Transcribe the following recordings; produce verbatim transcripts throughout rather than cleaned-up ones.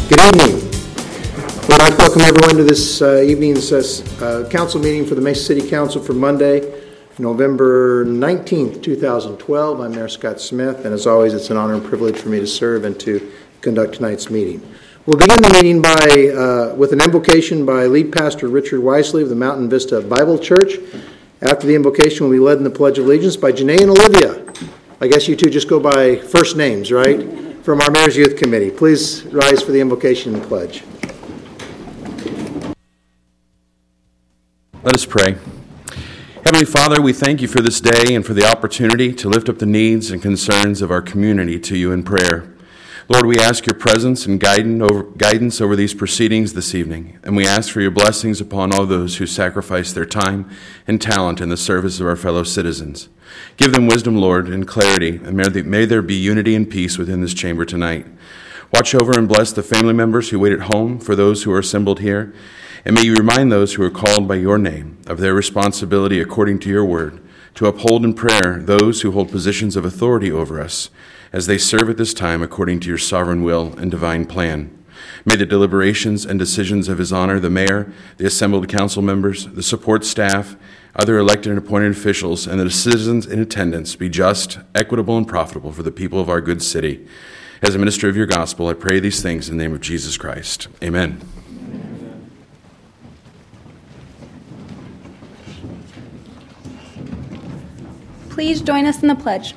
Good evening. We'd like to welcome everyone to this uh, evening's uh, council meeting for the Mesa City Council for Monday, November nineteenth, twenty twelve. I'm Mayor Scott Smith, and as always, it's an honor and privilege for me to serve and to conduct tonight's meeting. We'll begin the meeting by uh, with an invocation by lead pastor Richard Wisely of the Mountain Vista Bible Church. After the invocation, we'll be led in the Pledge of Allegiance by Janae and Olivia. I guess you two just go by first names, right? From our Mayor's Youth Committee. Please rise for the invocation and pledge. Let us pray. Heavenly Father, we thank you for this day and for the opportunity to lift up the needs and concerns of our community to you in prayer. Lord, we ask your presence and guidance over these proceedings this evening, and we ask for your blessings upon all those who sacrifice their time and talent in the service of our fellow citizens. Give them wisdom, Lord, and clarity, and may there be unity and peace within this chamber tonight. Watch over and bless the family members who wait at home for those who are assembled here, and may you remind those who are called by your name of their responsibility according to your word, to uphold in prayer those who hold positions of authority over us, as they serve at this time according to your sovereign will and divine plan. May the deliberations and decisions of his honor, the mayor, the assembled council members, the support staff, other elected and appointed officials, and the citizens in attendance be just, equitable, and profitable for the people of our good city. As a minister of your gospel, I pray these things in the name of Jesus Christ. Amen. Please join us in the pledge.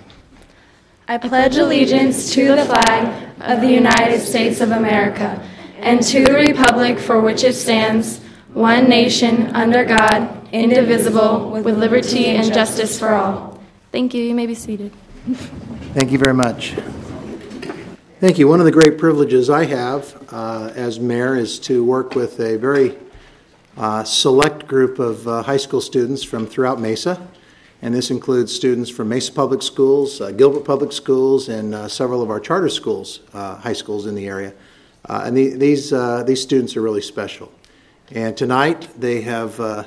I pledge allegiance to the flag of the United States of America and to the republic for which it stands, one nation, under God, indivisible, with liberty and justice for all. Thank you. You may be seated. Thank you very much. Thank you. One of the great privileges I have uh, as mayor is to work with a very uh, select group of uh, high school students from throughout Mesa. And this includes students from Mesa Public Schools, uh, Gilbert Public Schools, and uh, several of our charter schools, uh, high schools in the area. Uh, and the, these uh, these students are really special. And tonight they have uh,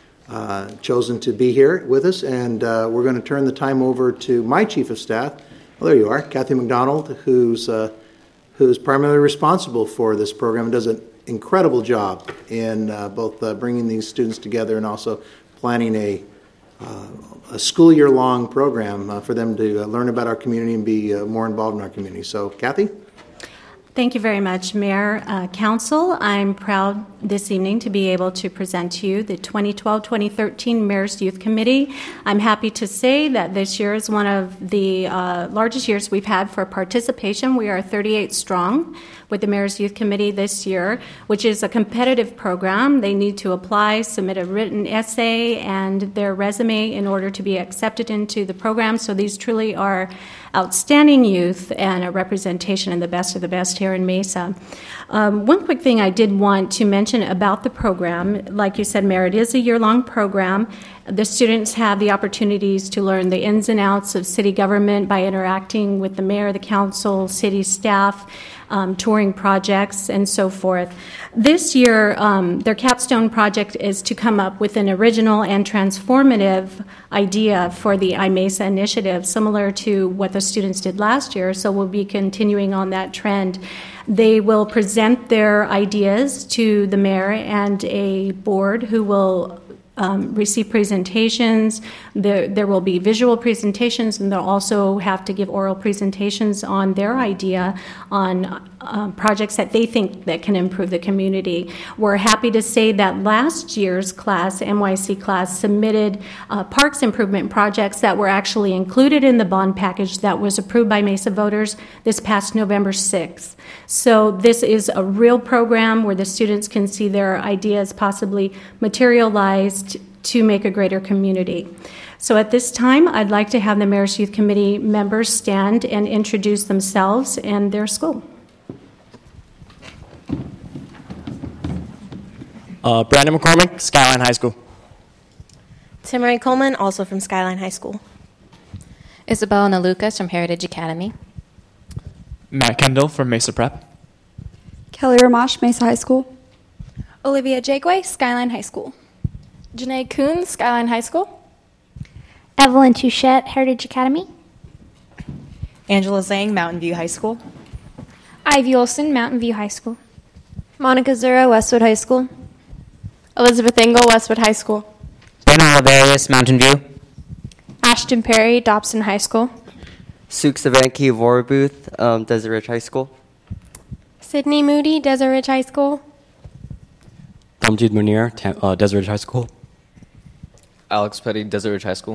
uh, chosen to be here with us, and uh, we're going to turn the time over to my chief of staff. Well, there you are, Kathy McDonald, who's uh, who's primarily responsible for this program and does an incredible job in uh, both uh, bringing these students together and also planning a Uh, a school year-long program uh, for them to uh, learn about our community and be uh, more involved in our community. So, Kathy? Thank you very much, Mayor, uh, Council. I'm proud this evening to be able to present to you the twenty twelve twenty thirteen Mayor's Youth Committee. I'm happy to say that this year is one of the uh, largest years we've had for participation. We are thirty-eight strong with the Mayor's Youth Committee this year, which is a competitive program. They need to apply, submit a written essay and their resume in order to be accepted into the program. So these truly are outstanding youth and a representation of the best of the best here in Mesa. Um, one quick thing I did want to mention about the program, like you said, Mayor, it is a year-long program. The students have the opportunities to learn the ins and outs of city government by interacting with the mayor, the council, city staff, um, touring projects, and so forth. This year, um, their capstone project is to come up with an original and transformative idea for the iMesa initiative, similar to what the students did last year, so we'll be continuing on that trend. They will present their ideas to the mayor and a board who will Um, receive presentations. There, there will be visual presentations, and they'll also have to give oral presentations on their idea on uh, projects that they think that can improve the community. We're happy to say that last year's class, M Y C class, submitted uh, parks improvement projects that were actually included in the bond package that was approved by Mesa voters this past November sixth. So this is a real program where the students can see their ideas possibly materialized to make a greater community. So at this time, I'd like to have the Mayor's Youth Committee members stand and introduce themselves and their school. Uh, Brandon McCormick, Skyline High School. Timmery Coleman, also from Skyline High School. Isabella Nalucas from Heritage Academy. Matt Kendall from Mesa Prep. Kelly Ramash, Mesa High School. Olivia Jagway, Skyline High School. Janae Kuhn, Skyline High School. Evelyn Touchette, Heritage Academy. Angela Zhang, Mountain View High School. Ivy Olson, Mountain View High School. Monica Zura, Westwood High School. Elizabeth Engel, Westwood High School. Ben Olivarius, Mountain View. Ashton Perry, Dobson High School. Suk Savanki, Vorbooth, um, Desert Ridge High School. Sydney Moody, Desert Ridge High School. Tamjid Munir, Tam- uh, Desert Ridge High School. Alex Petty, Desert Ridge High School.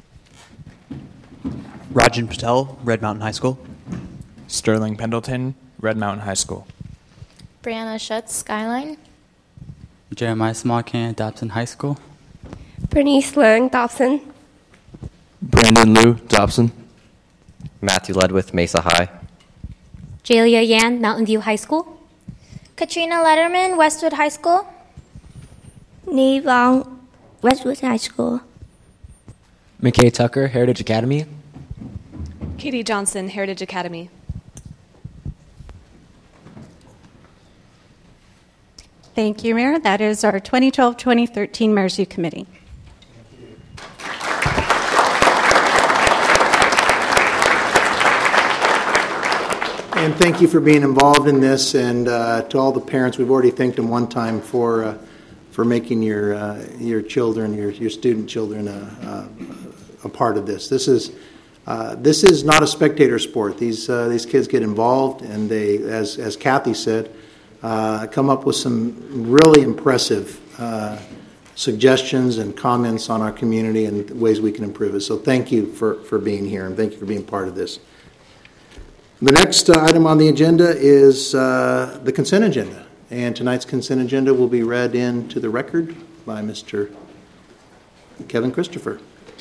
Rajan Patel, Red Mountain High School. Sterling Pendleton, Red Mountain High School. Brianna Schutz, Skyline. Jeremiah Smallcan, Dobson High School. Bernice Lang, Dobson. Brandon Liu, Dobson. Matthew Ledwith, Mesa High. Jalia Yan, Mountain View High School. Katrina Letterman, Westwood High School. Neve Long, Westwood High School. McKay Tucker, Heritage Academy. Katie Johnson, Heritage Academy. Thank you, Mayor. That is our twenty twelve twenty thirteen Mayor's Youth Committee. And thank you for being involved in this, and uh, to all the parents, we've already thanked them one time for uh, for making your uh, your children, your your student children, uh, uh, a part of this. This is uh, this is not a spectator sport. These uh, these kids get involved, and they, as as Kathy said, uh, come up with some really impressive uh, suggestions and comments on our community and ways we can improve it. So thank you for for being here, and thank you for being part of this. The next uh, item on the agenda is uh, the consent agenda, and tonight's consent agenda will be read into the record by Mister Kevin Christopher.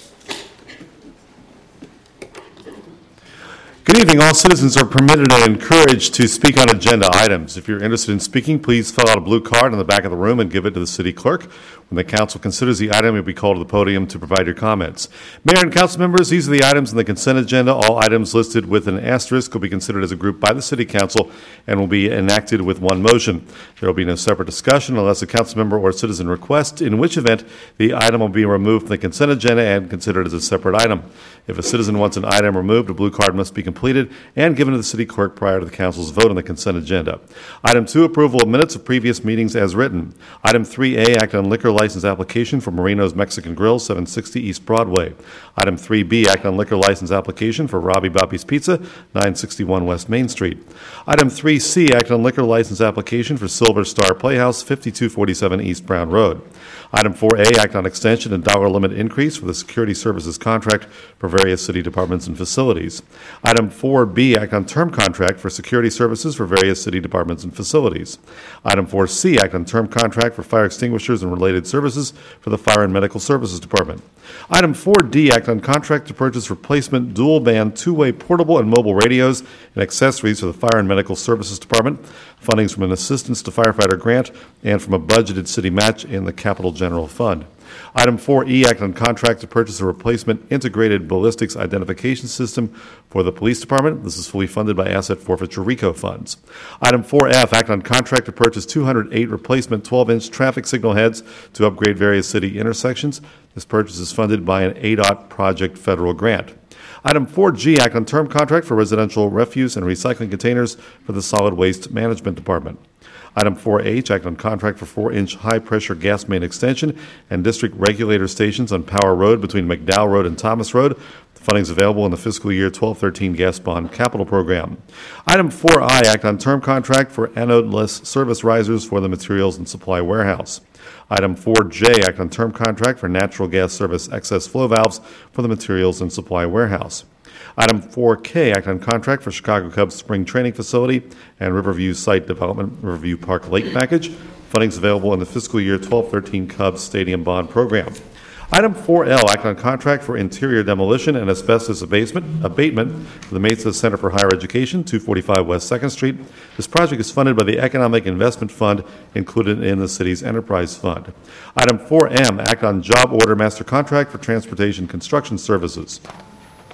Good evening. All citizens are permitted and encouraged to speak on agenda items. If you're interested in speaking, please fill out a blue card in the back of the room and give it to the city clerk. When the council considers the item, you'll be called to the podium to provide your comments. Mayor and council members, these are the items in the consent agenda. All items listed with an asterisk will be considered as a group by the city council and will be enacted with one motion. There will be no separate discussion unless a council member or citizen requests, in which event the item will be removed from the consent agenda and considered as a separate item. If a citizen wants an item removed, a blue card must be completed and given to the city clerk prior to the council's vote on the consent agenda. Item two, approval of minutes of previous meetings as written. Item three A, act on liquor license application for Marino's Mexican Grill, seven sixty East Broadway. Item three B, act on liquor license application for Robbie Bobby's Pizza, nine sixty-one West Main Street. Item three C, act on liquor license application for Silver Star Playhouse, fifty-two forty-seven East Brown Road. Item four A, act on extension and dollar limit increase for the security services contract for various city departments and facilities. Item four B, act on term contract for security services for various city departments and facilities. Item four C, act on term contract for fire extinguishers and related services for the Fire and Medical Services Department. Item four D, act on contract to purchase replacement dual-band two-way portable and mobile radios and accessories for the Fire and Medical Services Department. Fundings from an Assistance to Firefighter grant and from a budgeted city match in the Capital General Fund. Item four E, act on contract to purchase a replacement integrated ballistics identification system for the police department. This is fully funded by asset forfeiture RICO funds. Item four F, act on contract to purchase two hundred eight replacement twelve-inch traffic signal heads to upgrade various city intersections. This purchase is funded by an A D O T project federal grant. Item four G, act on term contract for residential refuse and recycling containers for the Solid Waste Management Department. Item four H, act on contract for four-inch high-pressure gas main extension and district regulator stations on Power Road between McDowell Road and Thomas Road. The funding is available in the fiscal year twelve thirteen gas bond capital program. Item four I, act on term contract for anode-less service risers for the materials and supply warehouse. Item four J, act on term contract for natural gas service excess flow valves for the materials and supply warehouse. Item four K, act on contract for Chicago Cubs spring training facility and Riverview site development, Riverview Park Lake package. Fundings available in the fiscal year twelve thirteen Cubs stadium bond program. Item four L, act on contract for interior demolition and asbestos abatement, abatement for the Mesa Center for Higher Education, two forty-five West second Street. This project is funded by the Economic Investment Fund included in the city's enterprise fund. Item four M, act on job order master contract for transportation construction services.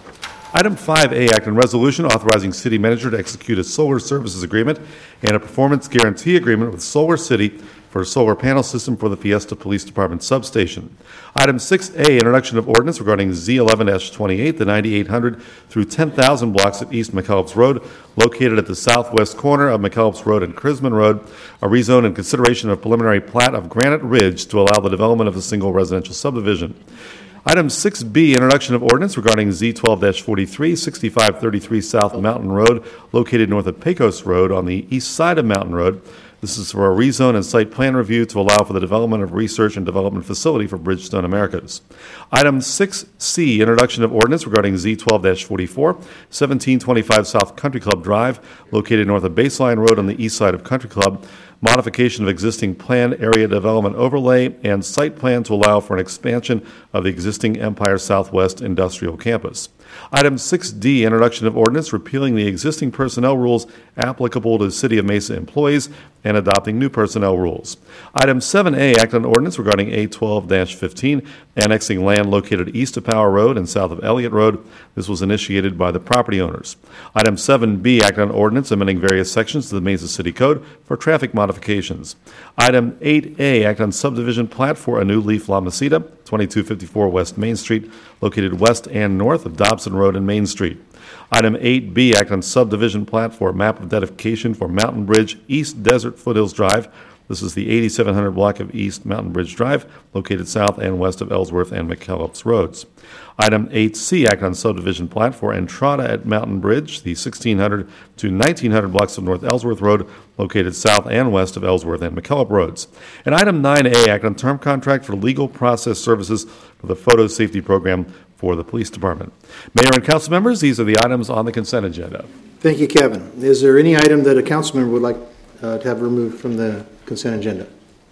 Item five A, act on resolution authorizing city manager to execute a solar services agreement and a performance guarantee agreement with Solar City for a solar panel system for the Fiesta Police Department substation. Item six A, introduction of ordinance regarding Z eleven twenty-eight, the ninety-eight hundred through ten thousand blocks of East McKellips Road, located at the southwest corner of McKellips Road and Crisman Road, a rezone and consideration of preliminary plat of Granite Ridge to allow the development of a single residential subdivision. Item six B, introduction of ordinance regarding Z twelve forty-three, sixty-five thirty-three South Mountain Road, located north of Pecos Road on the east side of Mountain Road. This is for a rezone and site plan review to allow for the development of research and development facility for Bridgestone Americas. Item six C, introduction of ordinance regarding Z twelve forty-four, seventeen twenty-five South Country Club Drive, located north of Baseline Road on the east side of Country Club, modification of existing plan area development overlay and site plan to allow for an expansion of the existing Empire Southwest Industrial Campus. Item six D, introduction of ordinance repealing the existing personnel rules applicable to the City of Mesa employees and adopting new personnel rules. Item seven A, act on ordinance regarding A twelve fifteen, annexing land located east of Power Road and south of Elliott Road. This was initiated by the property owners. Item seven B, act on ordinance amending various sections of the Mesa City Code for traffic modifications. Item eight A, act on subdivision plat for a new Leaf La Mesita, twenty-two fifty-four West Main Street, located west and north of Dobson Road and Main Street. Item eight B, act on subdivision plat for map of dedication for Mountain Bridge East Desert Foothills Drive. This is the eighty-seven hundred block of East Mountain Bridge Drive, located south and west of Ellsworth and McKellips Roads. Item eight C, act on subdivision plat for Entrada at Mountain Bridge, the sixteen hundred to nineteen hundred blocks of North Ellsworth Road, located south and west of Ellsworth and McKellip Roads. And item nine A, act on term contract for legal process services for the photo safety program for the police department. Mayor and council members, these are the items on the consent agenda. Thank you, Kevin. Is there any item that a council member would like uh, to have removed from the consent agenda?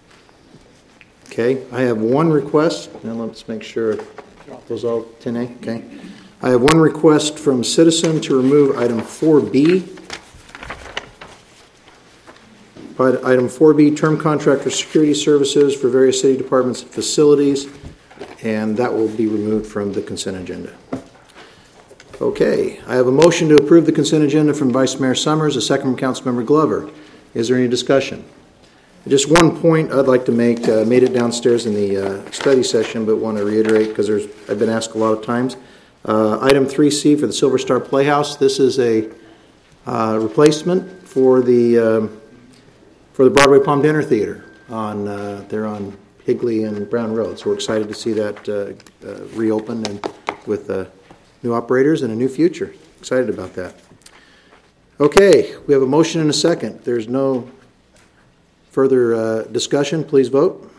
Okay, I have one request. Now let's make sure those all ten A. Okay, I have one request from citizen to remove item four B. Item four B, term contract for security services for various city departments and facilities, and that will be removed from the consent agenda. Okay, I have a motion to approve the consent agenda from Vice Mayor Summers, a second from Councilmember Glover. Is there any discussion? Just one point I'd like to make, uh, made it downstairs in the uh, study session, but want to reiterate because there's I've been asked a lot of times. Uh, item three C for the Silver Star Playhouse. This is a uh, replacement for the um, for the Broadway Palm Dinner Theater on uh, there on Higley and Brown Road. So we're excited to see that uh, uh, reopen and with uh, new operators and a new future. Excited about that. Okay, we have a motion and a second. There's no further uh, discussion. Please vote.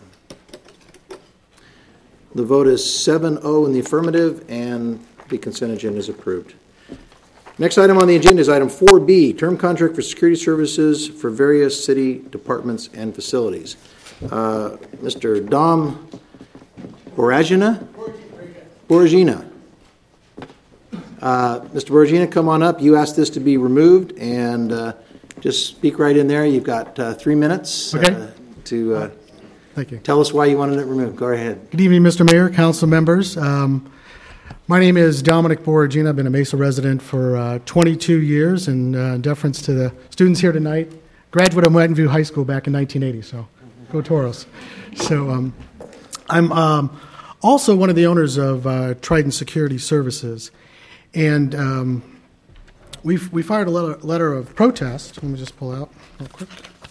The vote is seven oh in the affirmative, and the consent agenda is approved. Next item on the agenda is item four B, term contract for security services for various city departments and facilities. Uh, Mister Dom Boragina? Boragina. Uh, Mister Boragina, come on up. You asked this to be removed, and uh, just speak right in there. You've got uh, three minutes okay. uh, to uh, Thank you. Tell us why you wanted it removed. Go ahead. Good evening, Mister Mayor, council members. Um, my name is Dominic Boragina. I've been a Mesa resident for uh, twenty-two years, and uh, in deference to the students here tonight, graduate of Mountain View High School back in nineteen eighty, so go Toros. So um, I'm um, also one of the owners of uh, Trident Security Services, and um, we've, we fired a letter, letter of protest. Let me just pull out real quick.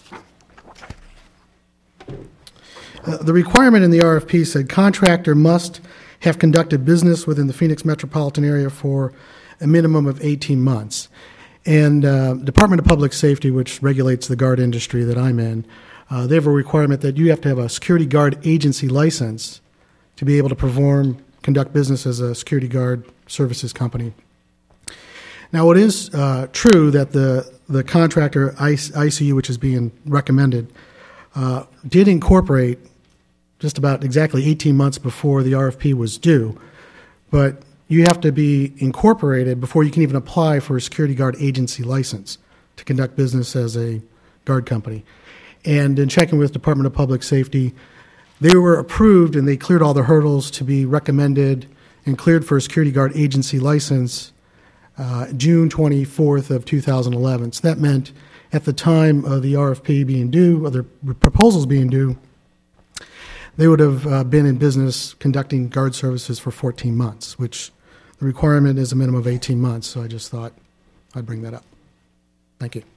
Uh, the requirement in the R F P said contractor must have conducted business within the Phoenix metropolitan area for a minimum of eighteen months. And uh, Department of Public Safety, which regulates the guard industry that I'm in, uh, they have a requirement that you have to have a security guard agency license to be able to perform, conduct business as a security guard services company. Now, it is uh, true that the, the contractor, I C U, which is being recommended, uh, did incorporate just about exactly eighteen months before the R F P was due. But you have to be incorporated before you can even apply for a security guard agency license to conduct business as a guard company. And in checking with Department of Public Safety, they were approved and they cleared all the hurdles to be recommended and cleared for a security guard agency license uh, June twenty-fourth of two thousand eleven. So that meant at the time of the R F P being due, or the proposals being due, they would have uh, been in business conducting guard services for fourteen months, which the requirement is a minimum of eighteen months. So I just thought I'd bring that up. Thank you.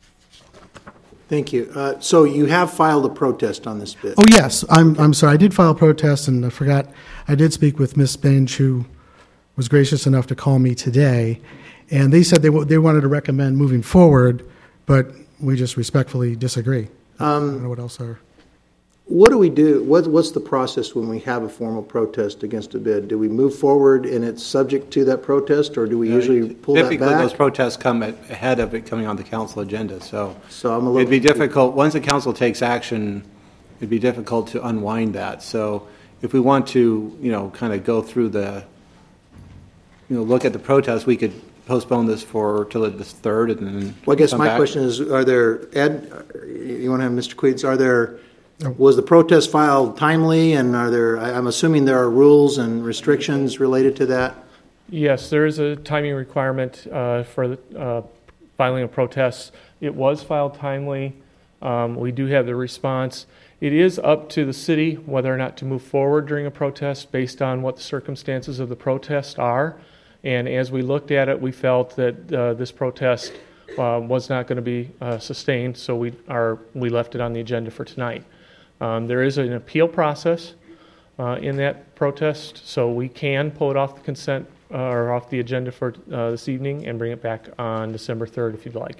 Thank you. Uh, so you have filed a protest on this bid? Oh, yes. I'm I'm sorry. I did file a protest, and I forgot. I did speak with Miz Bench, who was gracious enough to call me today, and they said they w- they wanted to recommend moving forward, but we just respectfully disagree. Um, I don't know what else are. What do we do? What, what's the process when we have a formal protest against a bid? Do we move forward and it's subject to that protest, or do we uh, usually pull that back? Typically, those protests come at, ahead of it coming on the council agenda. So, so I'm a little it'd be difficult. Once the council takes action, it'd be difficult to unwind that. So if we want to, you know, kind of go through the, you know, look at the protest, we could postpone this for till the third and then Well, I guess come my back. question is, are there, Ed, you want to have Mister Queeds, are there, was the protest filed timely, and are there, I'm assuming there are rules and restrictions related to that? Yes, there is a timing requirement uh, for the, uh, filing a protest. It was filed timely. Um, we do have the response. It is up to the city whether or not to move forward during a protest based on what the circumstances of the protest are. And as we looked at it, we felt that uh, this protest uh, was not going to be uh, sustained, so we are we left it on the agenda for tonight. Um, there is an appeal process uh, in that protest, so we can pull it off the consent uh, or off the agenda for uh, this evening and bring it back on December third if you'd like.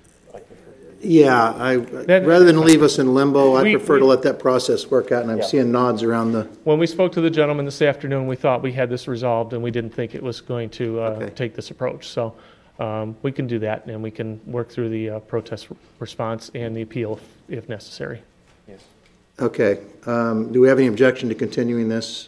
Yeah, I, That- rather than leave us in limbo, I We- prefer we- to let that process work out, and I'm Yeah. seeing nods around the... When we spoke to the gentleman this afternoon, we thought we had this resolved, and we didn't think it was going to uh, Okay. take this approach. So um, we can do that, and we can work through the uh, protest r- response and the appeal if, if necessary. Yes. Okay. Um, do we have any objection to continuing this?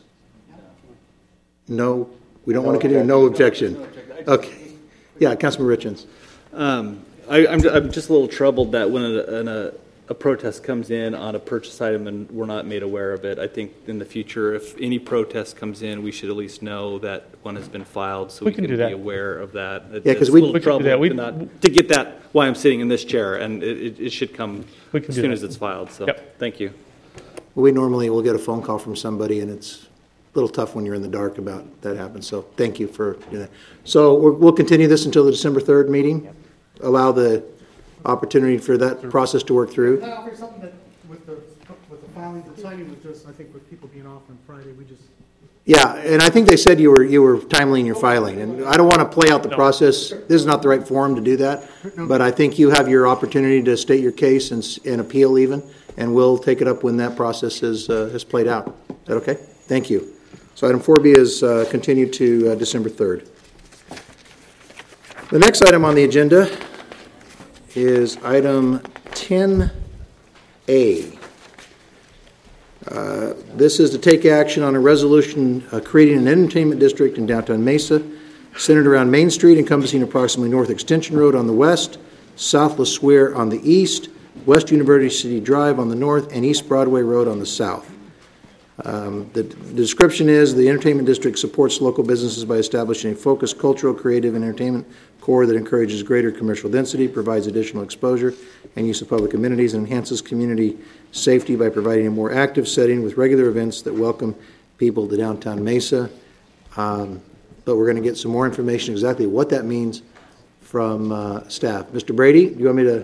No? We don't No want to continue? No objection. objection. Okay. Yeah, Councilman Richens. Um, I, I'm, I'm just a little troubled that when a, when a, a protest comes in on a purchase item and we're not made aware of it. I think in the future, if any protest comes in, we should at least know that one has been filed so We we, can can, do that. be aware of that. It, Yeah, 'cause it's we- a little we can do trouble that. We- to, not, to get that why I'm sitting in this chair, and it, it, it should come We can as do soon that. as it's filed. So Yep. thank you. We normally will get a phone call from somebody, and it's a little tough when you're in the dark about that happens. So thank you for doing that. So we're, we'll continue this until the December third meeting. Allow the opportunity for that process to work through. Can I offer something that with the with the filing, the timing was just, I think, with people being off on Friday, we just. Yeah, and I think they said you were you were timely in your filing, and I don't want to play out the process. This is not the right forum to do that, but I think you have your opportunity to state your case and, s- and appeal even, and we'll take it up when that process is uh, is played out. Is that okay? Thank you. So item four B is uh, continued to uh, December third. The next item on the agenda is item ten A. Uh, This is to take action on a resolution uh, creating an entertainment district in downtown Mesa, centered around Main Street, encompassing approximately North Extension Road on the west, South La Square on the east, West University Drive on the north, and East Broadway Road on the south. Um, The the description is, the entertainment district supports local businesses by establishing a focused cultural, creative, and entertainment core that encourages greater commercial density, provides additional exposure and use of public amenities, and enhances community safety by providing a more active setting with regular events that welcome people to downtown Mesa. Um, But we're going to get some more information exactly what that means from uh, staff. Mister Brady, do you want me to?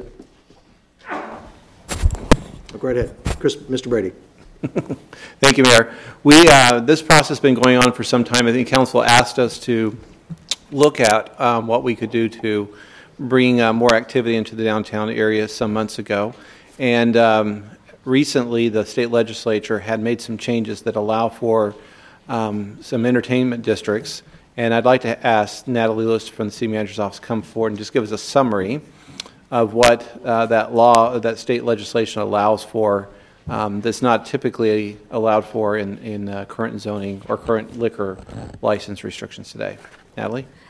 Go right ahead. Chris, Mister Brady. Thank you, Mayor. We, uh, this process has been going on for some time. I think council asked us to look at um, what we could do to bring uh, more activity into the downtown area some months ago. And um, recently, the state legislature had made some changes that allow for um, some entertainment districts. And I'd like to ask Natalie Lewis from the city manager's office to come forward and just give us a summary of what uh, that law, that state legislation allows for. Um, that's not typically allowed for in, in uh, current zoning or current liquor license restrictions today. Natalie?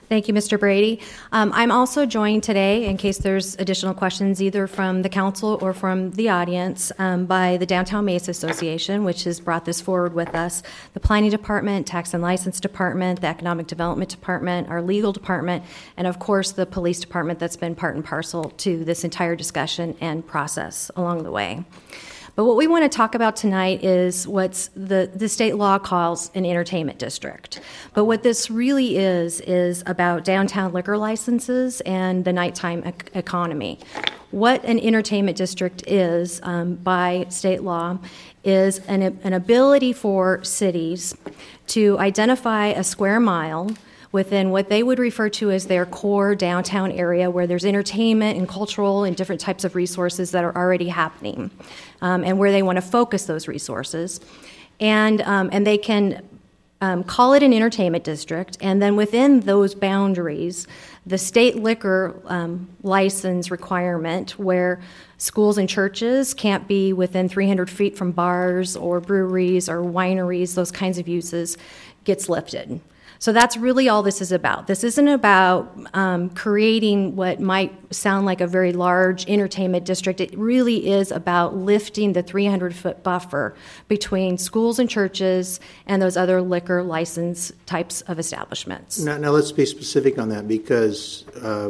Thank you, Mister Brady. Um, I'm also joined today, in case there's additional questions, either from the council or from the audience, um, by the Downtown Mesa Association, which has brought this forward with us, the Planning Department, Tax and License Department, the Economic Development Department, our Legal Department, and of course the Police Department that's been part and parcel to this entire discussion and process along the way. But what we want to talk about tonight is what's the, the state law calls an entertainment district. But what this really is, is about downtown liquor licenses and the nighttime e- economy. What an entertainment district is, um, by state law, is an, an ability for cities to identify a square mile within what they would refer to as their core downtown area, where there's entertainment and cultural and different types of resources that are already happening, um, and where they want to focus those resources. And, um, and they can um, call it an entertainment district, and then within those boundaries, the state liquor um, license requirement, where schools and churches can't be within three hundred feet from bars or breweries or wineries, those kinds of uses, gets lifted. So that's really all this is about. This isn't about um, creating what might sound like a very large entertainment district. It really is about lifting the three hundred foot buffer between schools and churches and those other liquor license types of establishments. Now, now let's be specific on that, because uh,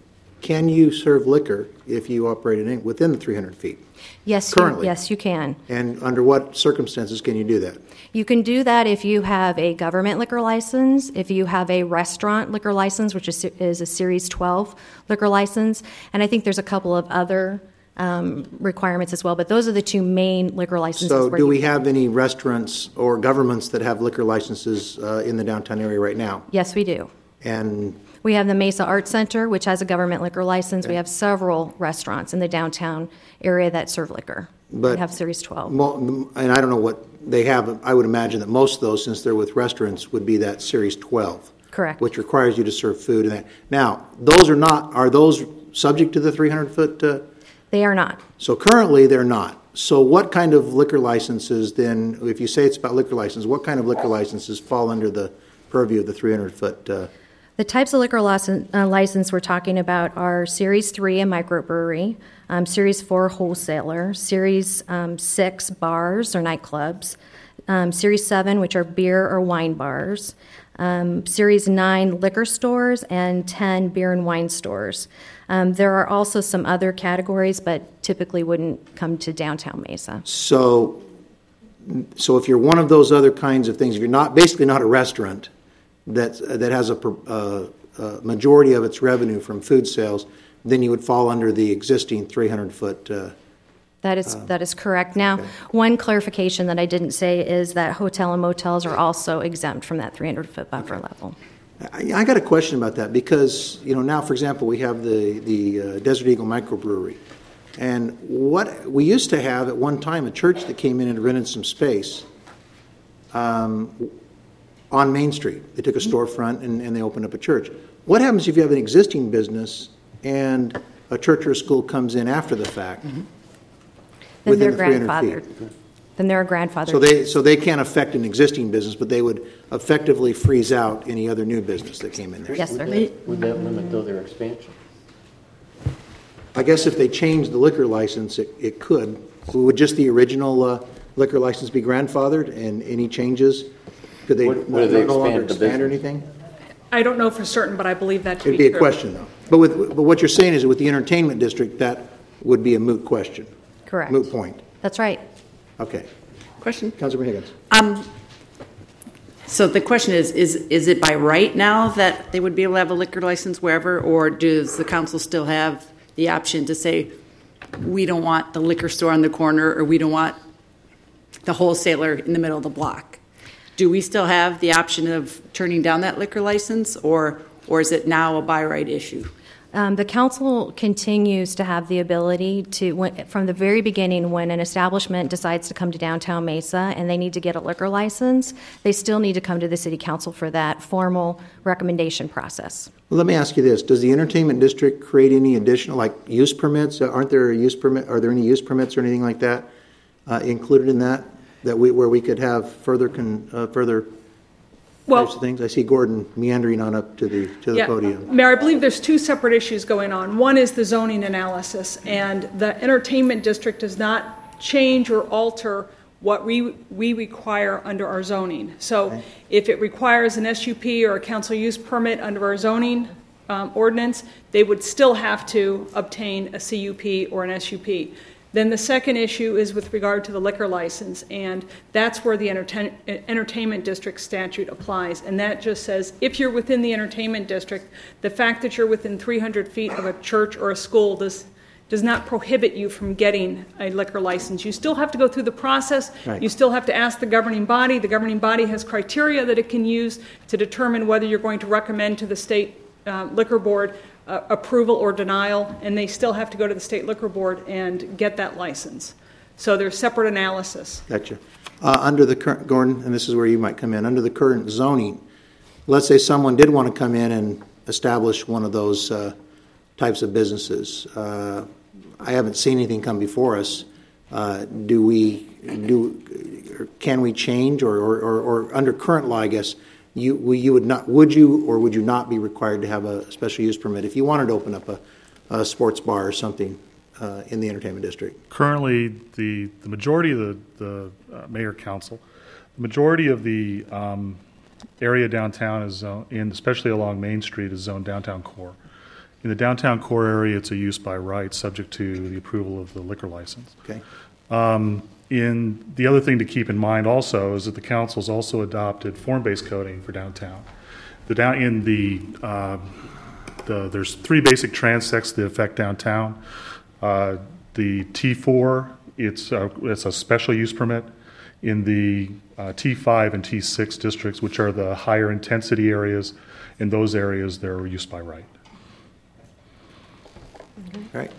can you serve liquor if you operate in, within the three hundred feet? Yes, currently. You, yes, you can. And under what circumstances can you do that? You can do that if you have a government liquor license, if you have a restaurant liquor license, which is, is a Series twelve liquor license, and I think there's a couple of other um, requirements as well, but those are the two main liquor licenses. So where do we you, have any restaurants or governments that have liquor licenses uh, in the downtown area right now? Yes, we do. And we have the Mesa Arts Center, which has a government liquor license. Okay. We have several restaurants in the downtown area that serve liquor. But we have Series twelve. Mo- and I don't know what they have. I would imagine that most of those, since they're with restaurants, would be that Series twelve. Correct. Which requires you to serve food. And that. Now, those are not, are those subject to the three hundred foot? Uh, they are not. So currently they're not. So what kind of liquor licenses then, if you say it's about liquor licenses, what kind of liquor licenses fall under the purview of the three hundred foot? Uh, The types of liquor license, uh, license we're talking about are Series three, a microbrewery, um, Series four, wholesaler, Series um, six, bars or nightclubs, um, Series seven, which are beer or wine bars, um, Series nine, liquor stores, and ten, beer and wine stores. Um, there are also some other categories, but typically wouldn't come to downtown Mesa. So, so if you're one of those other kinds of things, if you're not, basically not a restaurant, that that has a, uh, a majority of its revenue from food sales, then you would fall under the existing three hundred foot. Uh, that is uh, that is correct. Now, okay. One clarification that I didn't say is that hotel and motels are also exempt from that three hundred foot buffer okay. level. I, I got a question about that, because you know now, for example, we have the the uh, Desert Eagle microbrewery, and what we used to have at one time a church that came in and rented some space. Um, on Main Street. They took a storefront and, and they opened up a church. What happens if you have an existing business and a church or a school comes in after the fact? Mm-hmm. Then they're the grandfathered. Then they're a grandfather. So they so they can't affect an existing business, but they would effectively freeze out any other new business that came in there. Yes, sir. Would that, would that limit, though, their expansion? I guess if they changed the liquor license, it, it could. Would just the original uh, liquor license be grandfathered, and any changes? Could they, would, would they no longer expand, expand or anything? I don't know for certain, but I believe that to It'd be be true. a question, though. But with but what you're saying is that with the entertainment district, that would be a moot question. Correct. Moot point. That's right. Okay. Question? Councilor Higgins. Um, so the question is, is, is it by right now that they would be able to have a liquor license wherever, or does the council still have the option to say, we don't want the liquor store on the corner, or we don't want the wholesaler in the middle of the block? Do we still have the option of turning down that liquor license, or or is it now a by right issue? Um, the council continues to have the ability to, when, from the very beginning, when an establishment decides to come to downtown Mesa and they need to get a liquor license, they still need to come to the city council for that formal recommendation process. Well, let me ask you this: does the entertainment district create any additional, like use permits? Aren't there use permit? Are there any use permits or anything like that uh, included in that? That we where we could have further con, uh, further Well- types of things? I see Gordon meandering on up to the to the Yeah. podium. Mayor, I believe there's two separate issues going on. One is the zoning analysis, and the entertainment district does not change or alter what we, we require under our zoning. So Okay. if it requires an S U P or a council use permit under our zoning um, ordinance, they would still have to obtain a C U P or an S U P. Then the second issue is with regard to the liquor license, and that's where the entertain, entertainment district statute applies. And that just says if you're within the entertainment district, the fact that you're within three hundred feet of a church or a school does does not prohibit you from getting a liquor license. You still have to go through the process. Right. You still have to ask the governing body. The governing body has criteria that it can use to determine whether you're going to recommend to the state uh, liquor board uh, approval or denial, and they still have to go to the state liquor board and get that license. So there's separate analysis. Gotcha. Uh, under the current, Gordon, and this is where you might come in, under the current zoning, let's say someone did want to come in and establish one of those uh, types of businesses. Uh, I haven't seen anything come before us. Uh, do we do? Or can we change, or, or, or, or under current law, I guess you we, you would not would you or would you not be required to have a special use permit if you wanted to open up a, a sports bar or something uh, in the entertainment district? Currently, the the majority of the the uh, mayor council, the majority of the um, area downtown is zone, in especially along Main Street, is zoned downtown core. In the downtown core area, it's a use by right, subject to the approval of the liquor license. Okay. Um, in the other thing to keep in mind also is that the council's also adopted form-based coding for downtown. The down in the, uh, the there's three basic transects that affect downtown. Uh, the T four, it's a, it's a special use permit. In the uh, T five and T six districts, which are the higher intensity areas, in those areas they're use by right. Right.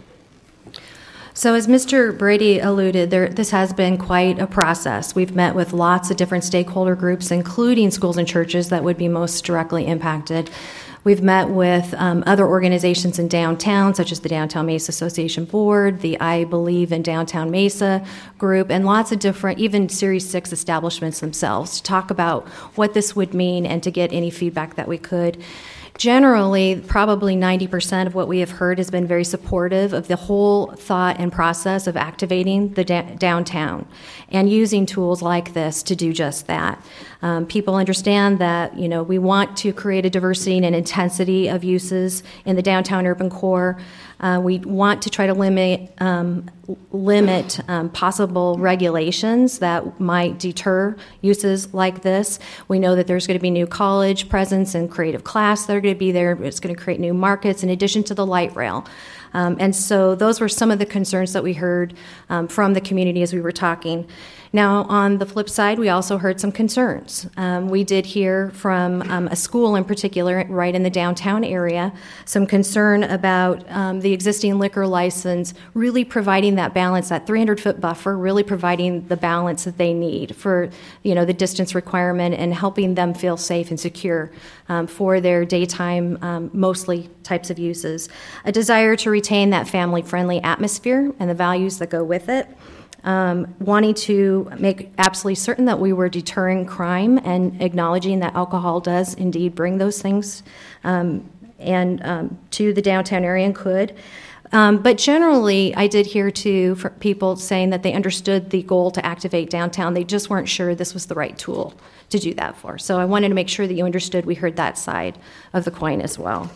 So as Mister Brady alluded, there, this has been quite a process. We've met with lots of different stakeholder groups, including schools and churches that would be most directly impacted. We've met with um, other organizations in downtown, such as the Downtown Mesa Association Board, the I Believe in Downtown Mesa group, and lots of different, even Series six establishments themselves, to talk about what this would mean and to get any feedback that we could. Generally, probably ninety percent of what we have heard has been very supportive of the whole thought and process of activating the da- downtown and using tools like this to do just that. Um, people understand that, you know, we want to create a diversity and an intensity of uses in the downtown urban core. Uh, we want to try to limit um, limit um, possible regulations that might deter uses like this. We know that there's going to be new college presence and creative class that are going to be there. It's going to create new markets in addition to the light rail. Um, and so those were some of the concerns that we heard um, from the community as we were talking. Now, on the flip side, we also heard some concerns. Um, we did hear from um, a school in particular, right in the downtown area, some concern about um, the existing liquor license really providing that balance, that three hundred foot buffer, really providing the balance that they need for, you know, the distance requirement and helping them feel safe and secure um, for their daytime, um, mostly types of uses. A desire to retain that family-friendly atmosphere and the values that go with it. Um, wanting to make absolutely certain that we were deterring crime and acknowledging that alcohol does indeed bring those things um, and um, to the downtown area and could. Um, but generally, I did hear too for people saying that they understood the goal to activate downtown. They just weren't sure this was the right tool to do that for. So I wanted to make sure that you understood we heard that side of the coin as well.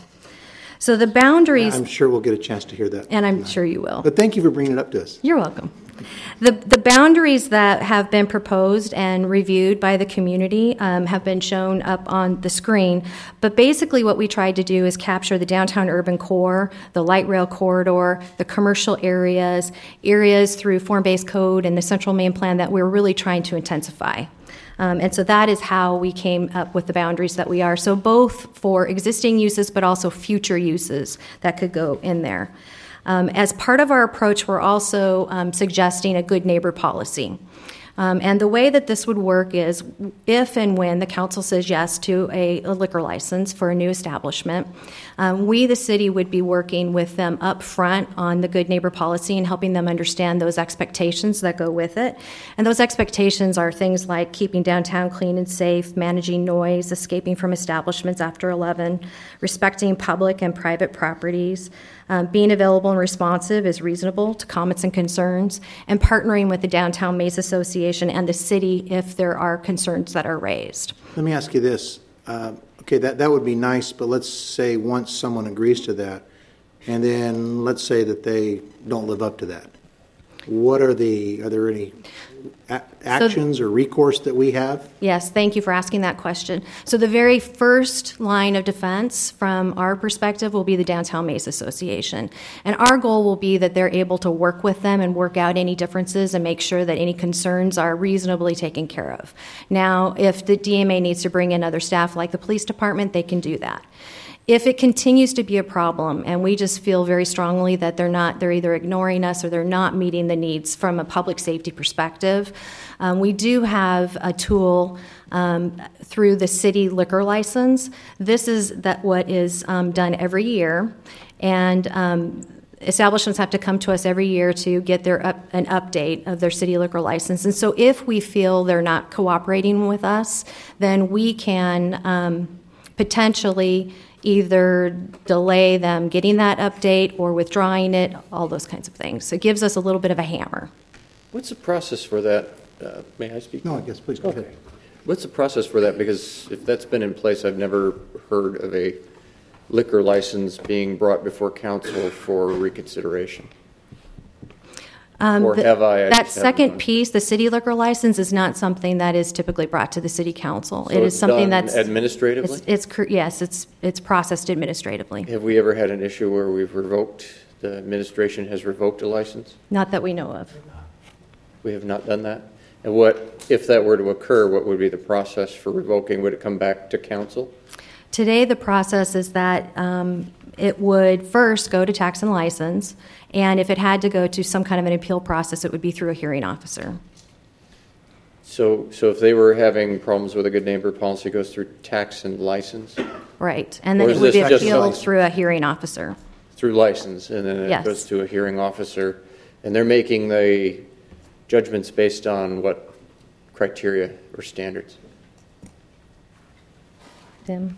So the boundaries... I'm sure we'll get a chance to hear that. And I'm tonight. sure you will. But thank you for bringing it up to us. You're welcome. The the boundaries that have been proposed and reviewed by the community um, have been shown up on the screen. But basically what we tried to do is capture the downtown urban core, the light rail corridor, the commercial areas, areas through form-based code and the central main plan that we're really trying to intensify. Um, and so that is how we came up with the boundaries that we are. So both for existing uses but also future uses that could go in there. Um, as part of our approach, we're also um, suggesting a good neighbor policy. Um, and the way that this would work is if and when the council says yes to a, a liquor license for a new establishment, Um, we, the city, would be working with them up front on the good neighbor policy and helping them understand those expectations that go with it. And those expectations are things like keeping downtown clean and safe, managing noise, escaping from establishments after eleven, respecting public and private properties, um, being available and responsive as reasonable to comments and concerns, and partnering with the Downtown Mesa Association and the city if there are concerns that are raised. Let me ask you this. Uh, okay, that, that would be nice, but let's say once someone agrees to that, and then let's say that they don't live up to that. What are the, are there any a- actions so, or recourse that we have? Yes, thank you for asking that question. So the very first line of defense from our perspective will be the Downtown Mesa Association. And our goal will be that they're able to work with them and work out any differences and make sure that any concerns are reasonably taken care of. Now, if the D M A needs to bring in other staff like the police department, they can do that. If it continues to be a problem and we just feel very strongly that they're not, they're either ignoring us or they're not meeting the needs from a public safety perspective, um, we do have a tool um, through the city liquor license. This is that what is um, done every year, and um, establishments have to come to us every year to get their up, an update of their city liquor license. And so if we feel they're not cooperating with us, then we can um, potentially either delay them getting that update or withdrawing it, all those kinds of things. So it gives us a little bit of a hammer. What's the process for that? Uh, may I speak? No, I guess please go okay. ahead. What's the process for that? Because if that's been in place, I've never heard of a liquor license being brought before council for reconsideration. Um, or the, have I? I that second piece, the city liquor license, is not something that is typically brought to the city council. So it it's is something done that's administratively. It's, it's yes, it's it's processed administratively. Have we ever had an issue where we've revoked, the administration has revoked a license? Not that we know of. We have not done that. And what, if that were to occur, what would be the process for revoking? Would it come back to council? Today, the process is that um, it would first go to tax and license, and if it had to go to some kind of an appeal process, it would be through a hearing officer. So, so if they were having problems with a good neighbor policy, it goes through tax and license? Right, and then it would be appealed through a hearing officer. Through license, and then it yes. goes to a hearing officer, and they're making the judgments based on what criteria or standards? Tim?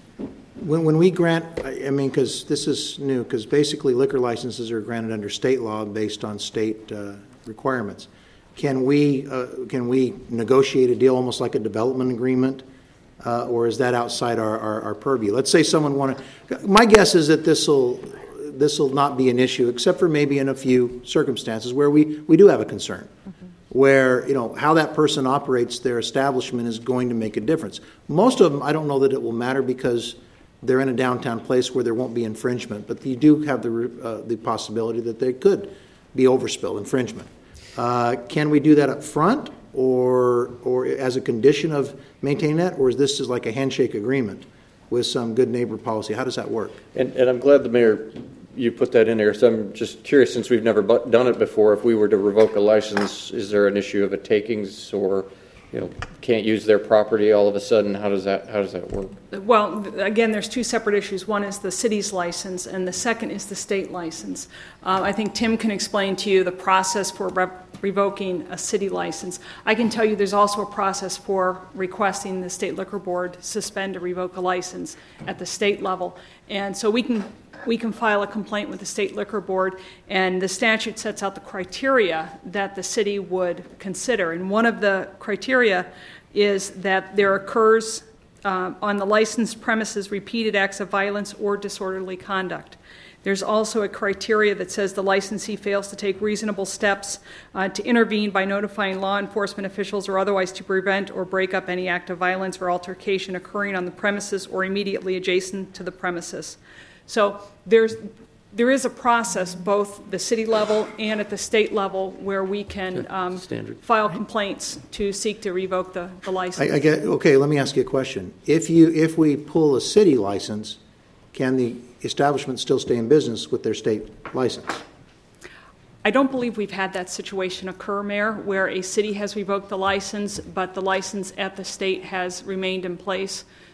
When, when we grant, I mean, because this is new, because basically liquor licenses are granted under state law based on state uh, requirements. Can we uh, can we negotiate a deal almost like a development agreement, uh, or is that outside our, our, our purview? Let's say someone wanted. My guess is that this will this will not be an issue, except for maybe in a few circumstances where we, we do have a concern. Mm-hmm. Where, you know, how that person operates their establishment is going to make a difference. Most of them, I don't know that it will matter because they're in a downtown place where there won't be infringement, but you do have the uh, the possibility that there could be overspill, infringement. Uh, can we do that up front or or as a condition of maintaining that, or is this is like a handshake agreement with some good neighbor policy? How does that work? And, and I'm glad the mayor, you put that in there. So I'm just curious, since we've never done it before, if we were to revoke a license, is there an issue of a takings or, you know, can't use their property all of a sudden? How does that how does that work? Well, again, there's two separate issues. One is the city's license, and the second is the state license. Uh, I think Tim can explain to you the process for re- revoking a city license. I can tell you there's also a process for requesting the state liquor board suspend or revoke a license at the state level, and so we can. We can file a complaint with the state liquor board, and the statute sets out the criteria that the city would consider. And one of the criteria is that there occurs uh, on the licensed premises repeated acts of violence or disorderly conduct. There's also a criteria that says the licensee fails to take reasonable steps uh, to intervene by notifying law enforcement officials or otherwise to prevent or break up any act of violence or altercation occurring on the premises or immediately adjacent to the premises. So there's there is a process, both the city level and at the state level, where we can um, file complaints to seek to revoke the, the license. I, I get, okay, let me ask you a question. If you if we pull a city license, can the establishment still stay in business with their state license? I don't believe we've had that situation occur, Mayor, where a city has revoked the license, but the license at the state has remained in place.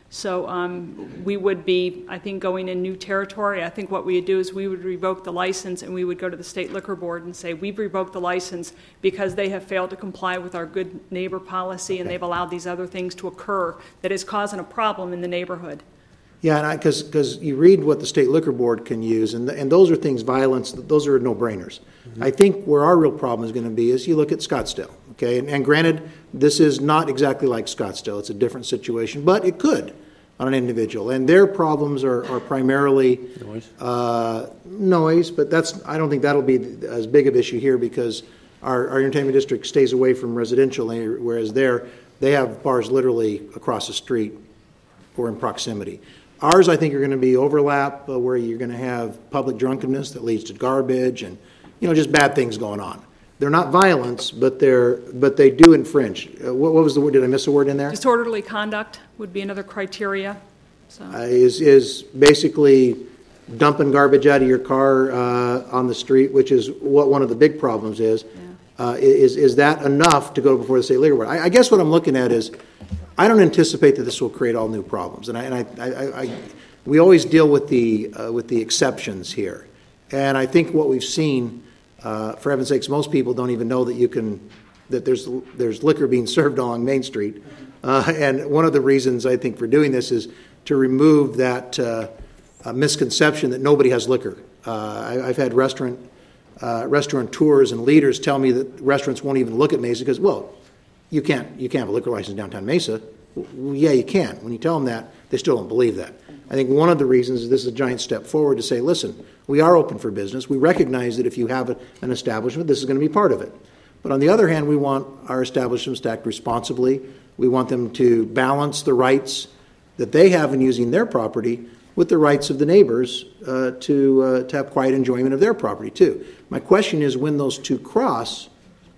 So um, we would be, I think, going in new territory. I think what we would do is we would revoke the license and we would go to the state liquor board and say, we've revoked the license because they have failed to comply with our good neighbor policy and they've allowed these other things to occur that is causing a problem in the neighborhood. Yeah, and because because you read what the state liquor board can use, and the, and those are things, violence, those are no-brainers. Mm-hmm. I think where our real problem is going to be is you look at Scottsdale, okay? And, and granted, this is not exactly like Scottsdale. It's a different situation, but it could on an individual. And their problems are, are primarily noise. Uh, noise, but that's I don't think that'll be as big of an issue here because our, our entertainment district stays away from residential, whereas there they have bars literally across the street or in proximity. Ours, I think, are going to be overlap uh, where you're going to have public drunkenness that leads to garbage and, you know, just bad things going on. They're not violence, but they're but they do infringe. Uh, what, what was the word? Did I miss a word in there? Disorderly conduct would be another criteria. So. Uh, is is basically dumping garbage out of your car uh, on the street, which is what one of the big problems is. Yeah. Uh, is is that enough to go before the state liquor board? I, I guess what I'm looking at is, I don't anticipate that this will create all new problems, and I, and I, I, I we always deal with the uh, with the exceptions here, and I think what we've seen, uh, for heaven's sakes, most people don't even know that you can that there's there's liquor being served along Main Street, uh, and one of the reasons I think for doing this is to remove that uh, uh, misconception that nobody has liquor. Uh, I, I've had restaurant uh, restaurateurs and leaders tell me that restaurants won't even look at Mesa because, well, You can't you can't have a liquor license downtown Mesa. Well, yeah, you can. When you tell them that, they still don't believe that. I think one of the reasons is this is a giant step forward to say, listen, we are open for business. We recognize that if you have a, an establishment, this is going to be part of it. But on the other hand, we want our establishments to act responsibly. We want them to balance the rights that they have in using their property with the rights of the neighbors uh, to uh, to have quiet enjoyment of their property too. My question is, when those two cross,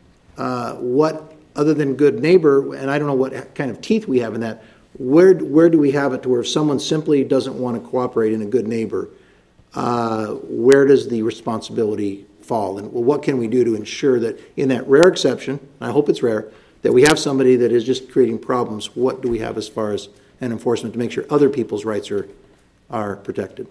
uh, what other than good neighbor, and I don't know what kind of teeth we have in that, where where do we have it to where if someone simply doesn't want to cooperate in a good neighbor, uh, where does the responsibility fall? And well, what can we do to ensure that in that rare exception, I hope it's rare, that we have somebody that is just creating problems, what do we have as far as an enforcement to make sure other people's rights are are protected?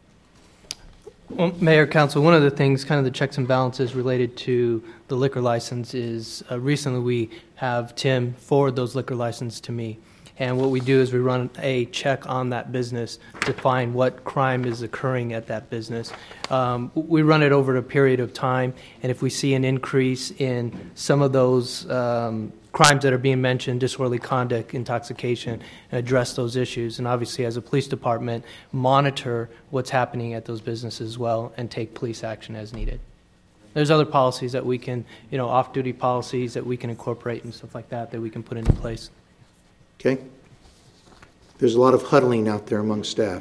Well, Mayor, Council, one of the things, kind of the checks and balances related to the liquor license is uh, recently we have Tim forward those liquor licenses to me. And what we do is we run a check on that business to find what crime is occurring at that business. Um, we run it over a period of time, and if we see an increase in some of those um, crimes that are being mentioned, disorderly conduct, intoxication, and address those issues. And obviously, as a police department, monitor what's happening at those businesses as well and take police action as needed. There's other policies that we can, you know, off-duty policies that we can incorporate and stuff like that that we can put into place. Okay. There's a lot of huddling out there among staff.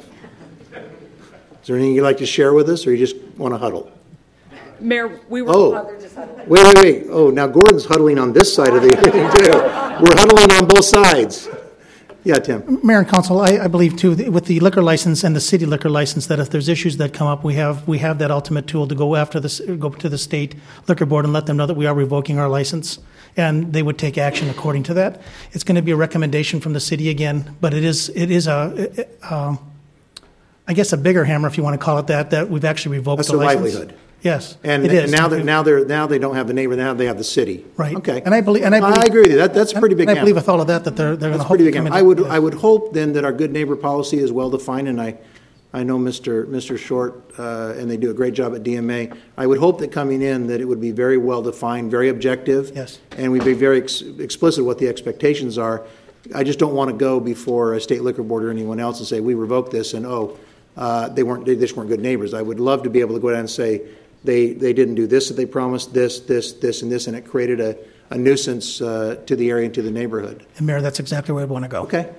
Is there anything you'd like to share with us, or you just want to huddle? Mayor, we were... Oh, wait, wait, wait. Oh, now Gordon's huddling on this side of the thing, too. We're huddling on both sides. Yeah, Tim. Mayor and Council, I, I believe, too, with the liquor license and the city liquor license, that if there's issues that come up, we have we have that ultimate tool to go after this, go to the state liquor board and let them know that we are revoking our license, and they would take action according to that. It's going to be a recommendation from the city again, but it is it is a, a I guess, a bigger hammer, if you want to call it that, that we've actually revoked That's the license. That's a livelihood. Yes, and, it is. And now, they're, now they're now they don't have the neighbor. Now they have the city. Right. Okay. And I believe. And I, believe, I agree with you. That that's a pretty big. And I believe with all of that that they're they're going to pretty big. come in. I would I would hope then that our good neighbor policy is well defined, and I I know Mister Mister Short uh, and they do a great job at D M A. I would hope that coming in that it would be very well defined, very objective. Yes. And we'd be very ex- explicit what the expectations are. I just don't want to go before a state liquor board or anyone else and say we revoke this and oh uh, they weren't they just weren't good neighbors. I would love to be able to go down and say. They they didn't do this that they promised, this, this, this, and this, and it created a, a nuisance uh, to the area and to the neighborhood. And Mayor, that's exactly where I want to go. Okay.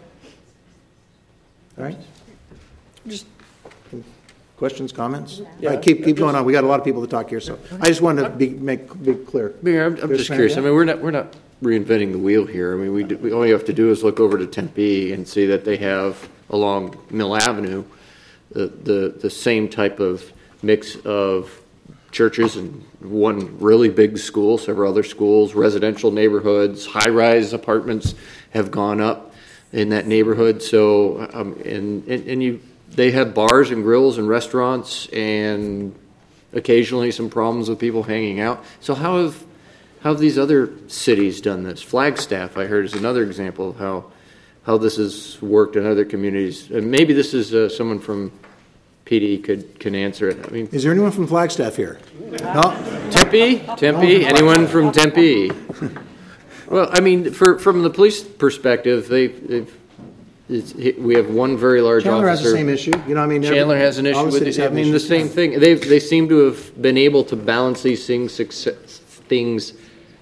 All right. Just questions, comments? Yeah. All right, keep keep going on. We got a lot of people to talk here, so I just wanted to be make be clear. Mayor, I'm, I'm just curious. I mean, we're not we're not reinventing the wheel here. I mean, we do, we all you have to do is look over to Tempe and see that they have along Mill Avenue the the, the same type of mix of churches and one really big school, several other schools, residential neighborhoods, high-rise apartments have gone up. in that neighborhood. So, um, and, and, and you, they have bars and grills and restaurants and occasionally some problems with people hanging out. So how have, how have these other cities done this? Flagstaff, I heard, is another example of how, how this has worked in other communities. And maybe this is uh, someone from P D could, can answer it. I mean, is there anyone from Flagstaff here? No? Tempe? Tempe? Anyone from Tempe? Well, I mean, for, from the police perspective, they, they've, it's, we have one very large Chandler officer. has the same issue. You know, I mean, Chandler every, has an issue with it. I mean, the same yeah. thing. They they seem to have been able to balance these things success, things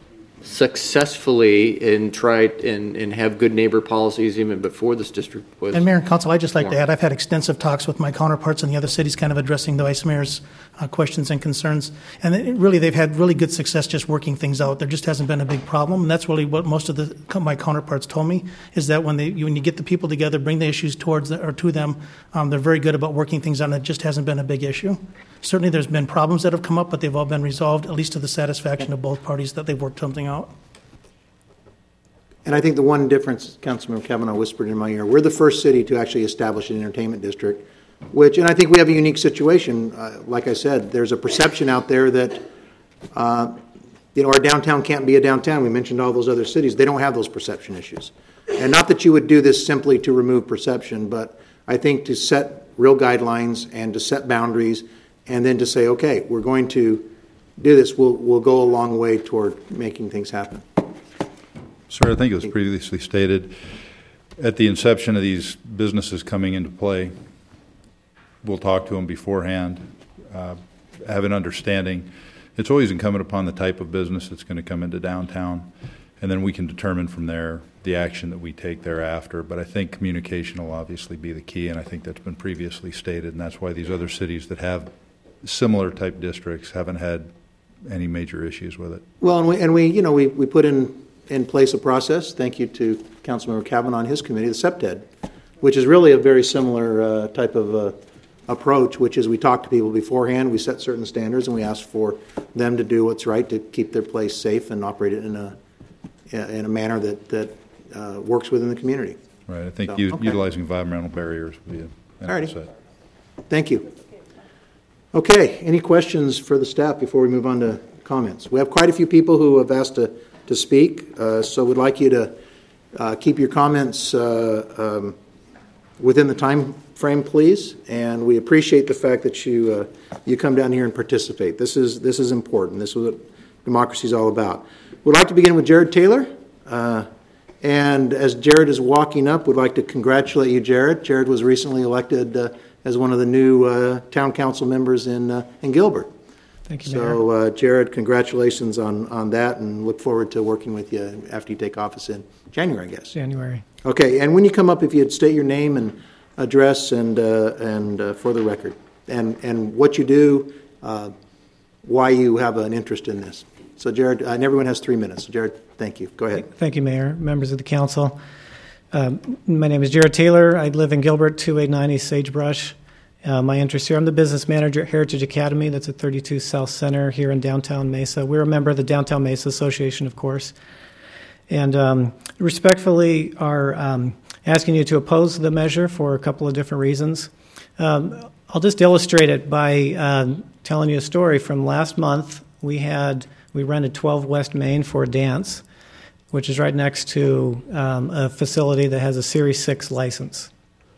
successfully and try and, and have good neighbor policies even before this district was. And Mayor and Council, I'd just like formed. to add, I've had extensive talks with my counterparts in the other cities kind of addressing the Vice Mayor's uh, questions and concerns. And it, really, they've had really good success just working things out. There just hasn't been a big problem. And that's really what most of the my counterparts told me, is that when they when you get the people together, bring the issues towards the, or to them, um, they're very good about working things out, and it just hasn't been a big issue. Certainly there's been problems that have come up, but they've all been resolved, at least to the satisfaction of both parties, that they've worked something out. And I think the one difference, Councilmember Kavanaugh whispered in my ear, we're the first city to actually establish an entertainment district, which, and I think we have a unique situation. Uh, like I said, there's a perception out there that, uh, you know, our downtown can't be a downtown. We mentioned all those other cities. They don't have those perception issues. And not that you would do this simply to remove perception, but I think to set real guidelines and to set boundaries and then to say, okay, we're going to do this, we'll, we'll go a long way toward making things happen. Sir, I think it was previously stated, at the inception of these businesses coming into play, we'll talk to them beforehand, uh, have an understanding. It's always incumbent upon the type of business that's going to come into downtown, and then we can determine from there the action that we take thereafter. But I think communication will obviously be the key, and I think that's been previously stated, and that's why these other cities that have similar type districts haven't had any major issues with it. Well, and we, and we you know, we, we put in in place a process, thank you to Councilmember Kavanaugh and his committee, the S E P T E D, which is really a very similar uh, type of uh, approach, which is we talk to people beforehand, we set certain standards, and we ask for them to do what's right to keep their place safe and operate it in a in a manner that, that uh, works within the community. Right, I think So, u- okay. utilizing environmental barriers would be an Alrighty. asset. Thank you. Okay, any questions for the staff before we move on to comments? We have quite a few people who have asked to, to speak, uh, so we'd like you to uh, keep your comments uh, um, within the time frame, please. And we appreciate the fact that you uh, you come down here and participate. This is this is important. This is what democracy is all about. We'd like to begin with Jared Taylor. Uh, and as Jared is walking up, we'd like to congratulate you, Jared. Jared was recently elected uh, as one of the new uh, town council members in uh, in Gilbert. Thank you, So, uh, Jared, congratulations on, on that, and look forward to working with you after you take office in January, I guess. January. Okay, and when you come up, if you'd state your name and address and uh, and uh, for the record, and and what you do, uh, why you have an interest in this. So, Jared, uh, and everyone has three minutes. So, Jared, thank you. Go ahead. Thank you, Mayor, members of the council. Um, my name is Jared Taylor. I live in Gilbert, two eight nine East Sagebrush. Uh, my interest here, I'm the business manager at Heritage Academy. That's at thirty-two South Center here in downtown Mesa. We're a member of the Downtown Mesa Association, of course. And um, respectfully are um, asking you to oppose the measure for a couple of different reasons. Um, I'll just illustrate it by uh, telling you a story from last month. We had we rented twelve West Main for a dance, which is right next to um, a facility that has a Series six license.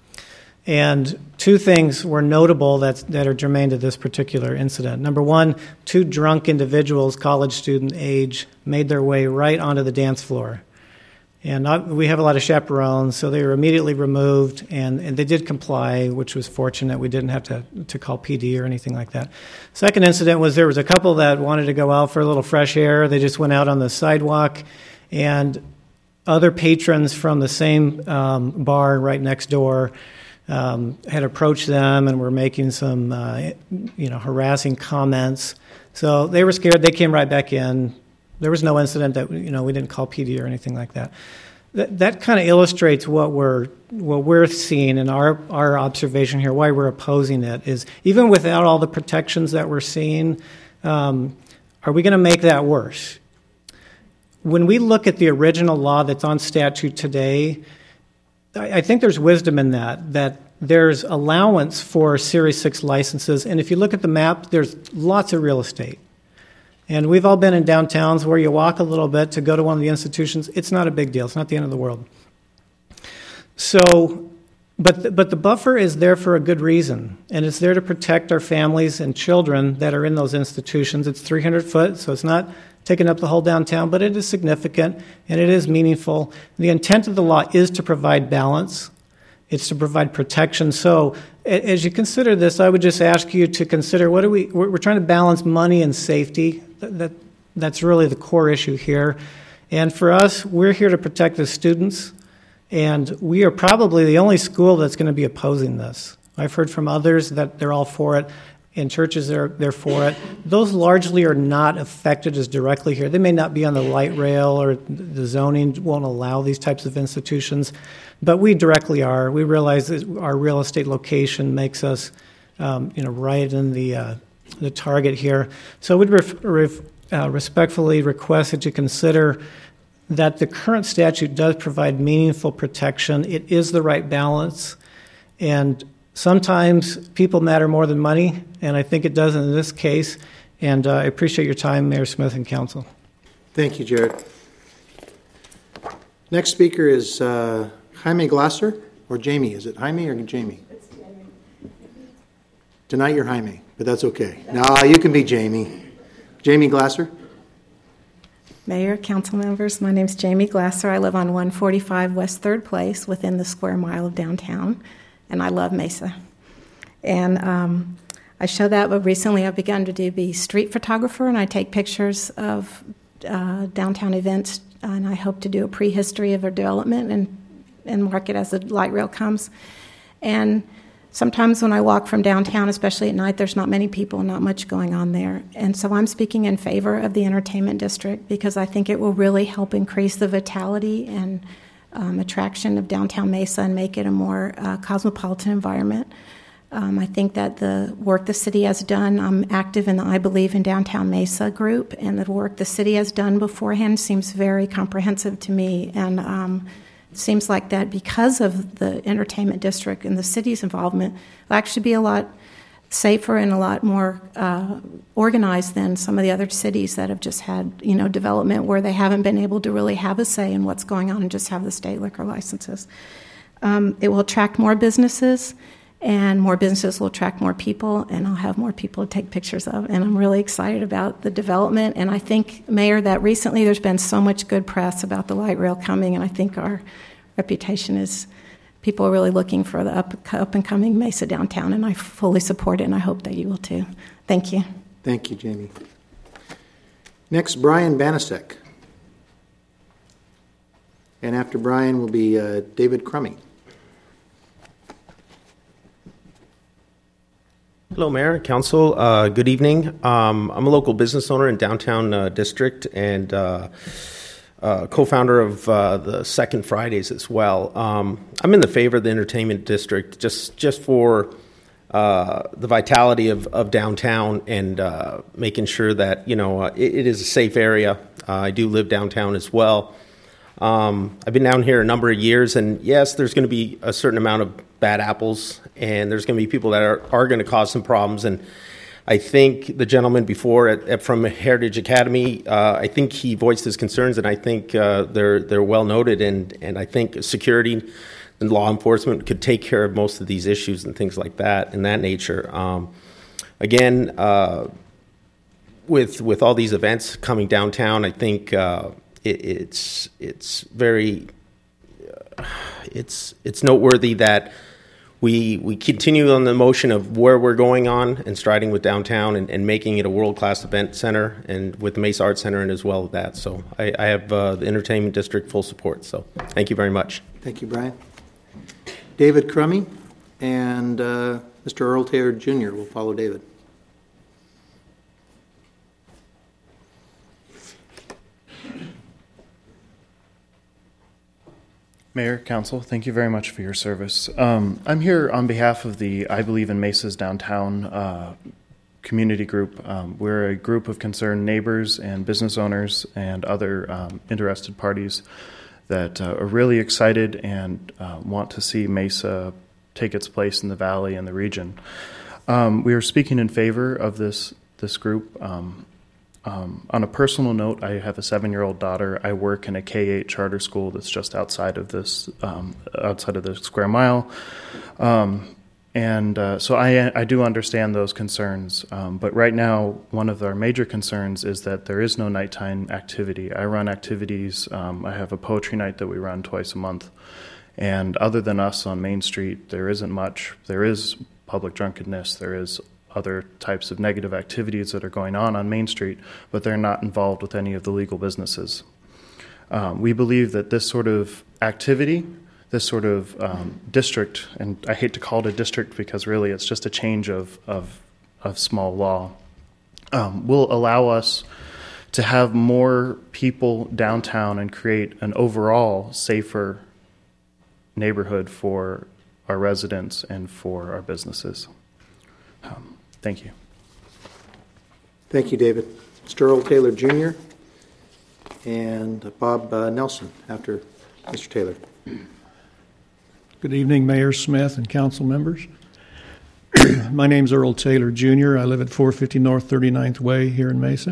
And two things were notable that, that are germane to this particular incident. Number one, two drunk individuals, college student age, made their way right onto the dance floor. And not, we have a lot of chaperones, so they were immediately removed, and, and they did comply, which was fortunate. We didn't have to, to call P D or anything like that. Second incident was there was a couple that wanted to go out for a little fresh air. They just went out on the sidewalk, and other patrons from the same um, bar right next door Um, had approached them and were making some, uh, you know, harassing comments. So they were scared. They came right back in. There was no incident that, you know, we didn't call P D or anything like that. That, that kind of illustrates what we're what we're seeing in our, our observation here, why we're opposing it, is even without all the protections that we're seeing, um, are we going to make that worse? When we look at the original law that's on statute today, I, I think there's wisdom in that, that there's allowance for Series six licenses. And if you look at the map, there's lots of real estate. And we've all been in downtowns where you walk a little bit to go to one of the institutions. It's not a big deal. It's not the end of the world. So, but the, but the buffer is there for a good reason, and it's there to protect our families and children that are in those institutions. It's three hundred foot, so it's not taking up the whole downtown, but it is significant and it is meaningful. The intent of the law is to provide balance. It's to provide protection. So as you consider this, I would just ask you to consider what do we, we're trying to balance money and safety. That, that That's really the core issue here. And for us, we're here to protect the students, and we are probably the only school that's going to be opposing this. I've heard from others that they're all for it. In churches, they're, they're for it. Those largely are not affected as directly here. They may not be on the light rail, or the zoning won't allow these types of institutions, but we directly are. We realize that our real estate location makes us, um, you know, right in the uh, the target here. So we'd ref, ref, uh, respectfully request that you consider that the current statute does provide meaningful protection. It is the right balance, and sometimes people matter more than money, and I think it does in this case. And uh, I appreciate your time, Mayor Smith and Council. Thank you, Jared. Next speaker is uh, Jaime Glasser, or Jamie. Is it Jaime or Jamie? It's Jamie. Tonight you're Jaime, but that's okay. No, you can be Jamie. Jamie Glasser. Mayor, council members, my name is Jamie Glasser. I live on one forty-five West third Place within the square mile of downtown, and I love Mesa. And um, I show that, but recently I've begun to do be street photographer, and I take pictures of uh, downtown events, and I hope to do a prehistory of their development and, and mark it as the light rail comes. And sometimes when I walk from downtown, especially at night, there's not many people, not much going on there. And so I'm speaking in favor of the entertainment district because I think it will really help increase the vitality and um, attraction of downtown Mesa and make it a more uh, cosmopolitan environment. Um, I think that the work the city has done, I'm active in the I Believe in Downtown Mesa group, and the work the city has done beforehand seems very comprehensive to me. And um, it seems like that because of the entertainment district and the city's involvement, it'll actually be a lot safer and a lot more uh, organized than some of the other cities that have just had, you know, development where they haven't been able to really have a say in what's going on and just have the state liquor licenses. Um, it will attract more businesses, and more businesses will attract more people, and I'll have more people to take pictures of. And I'm really excited about the development. And I think, Mayor, that recently there's been so much good press about the light rail coming, and I think our reputation is people are really looking for the up, up and coming Mesa downtown, and I fully support it, and I hope that you will too. Thank you. Thank you, Jamie. Next, Brian Banasek. And after Brian will be uh, David Crummy. Hello, Mayor, Council. Uh, good evening. Um, I'm a local business owner in downtown uh, district and uh, uh, co-founder of uh, the Second Fridays as well. Um, I'm in the favor of the entertainment district just just for uh, the vitality of, of downtown and uh, making sure that you know uh, it, it is a safe area. Uh, I do live downtown as well. Um, I've been down here a number of years, and yes, there's going to be a certain amount of bad apples, and there's going to be people that are, are going to cause some problems. And I think the gentleman before at, at, from Heritage Academy, uh, I think he voiced his concerns, and I think uh, they're they're well noted. And, and I think security and law enforcement could take care of most of these issues and things like that, in that nature. Um, again, uh, with with all these events coming downtown, I think. Uh, It, it's it's very uh, it's it's noteworthy that we we continue on the motion of where we're going on and striding with downtown and, and making it a world-class event center, and with the Mesa Arts Center and as well as that. So I, I have uh, the entertainment district full support. So thank you very much. Thank you, Brian. David Crummy and uh, Mister Earl Taylor Junior will follow David. Mayor, Council, thank you very much for your service. Um, I'm here on behalf of the I Believe in Mesa's Downtown uh, community group. Um, we're a group of concerned neighbors and business owners and other um, interested parties that uh, are really excited and uh, want to see Mesa take its place in the valley and the region. Um, we are speaking in favor of this this group. Um, um, on a personal note, I have a seven-year-old daughter. I work in a K eight charter school that's just outside of this, um, outside of the square mile, um, and uh, so I I do understand those concerns. Um, but right now, one of our major concerns is that there is no nighttime activity. I run activities. Um, I have a poetry night that we run twice a month, and other than us on Main Street, there isn't much. There is public drunkenness. There is other types of negative activities that are going on on Main Street, but they're not involved with any of the legal businesses. Um, we believe that this sort of activity, this sort of um, district, and I hate to call it a district because really it's just a change of, of, of small law, um, will allow us to have more people downtown and create an overall safer neighborhood for our residents and for our businesses. Um, thank you. Thank you, David. Mister Earl Taylor Junior and Bob uh, Nelson after Mister Taylor. Good evening, Mayor Smith and council members. My name's Earl Taylor Junior I live at four fifty North thirty-ninth Way here in Mesa.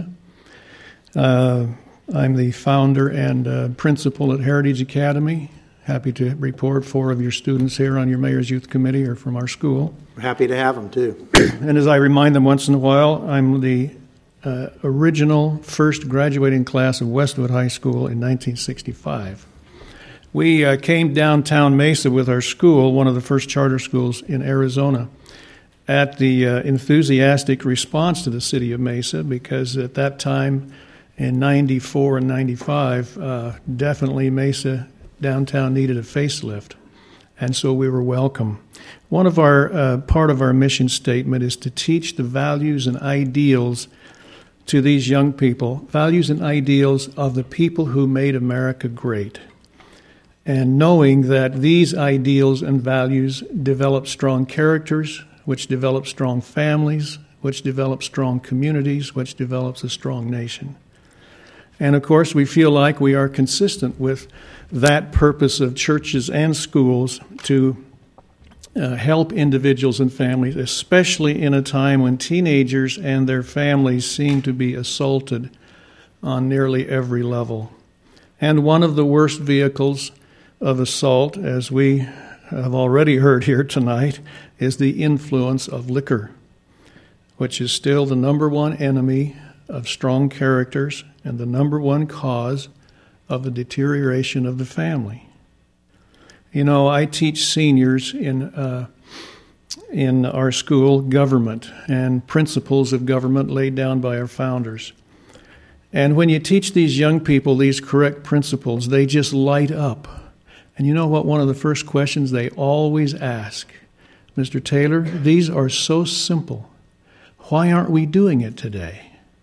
Uh, I'm the founder and uh, principal at Heritage Academy. Happy to report four of your students here on your Mayor's Youth Committee are from our school. We're happy to have them, too. And as I remind them once in a while, I'm the uh, original first graduating class of Westwood High School in nineteen sixty-five. We uh, came downtown Mesa with our school, one of the first charter schools in Arizona, at the uh, enthusiastic response to the city of Mesa, because at that time in ninety-four and ninety-five, uh, definitely Mesa downtown needed a facelift, and so we were welcome. One of our uh, part of our mission statement is to teach the values and ideals to these young people, values and ideals of the people who made America great, and knowing that these ideals and values develop strong characters, which develop strong families, which develop strong communities, which develops a strong nation. And of course, we feel like we are consistent with that purpose of churches and schools to uh, help individuals and families, especially in a time when teenagers and their families seem to be assaulted on nearly every level. And one of the worst vehicles of assault, as we have already heard here tonight, is the influence of liquor, which is still the number one enemy of strong characters and the number one cause of the deterioration of the family. You know, I teach seniors in uh, in our school government and principles of government laid down by our founders. And when you teach these young people these correct principles, they just light up. And you know what? One of the first questions they always ask, Mister Taylor, these are so simple. Why aren't we doing it today?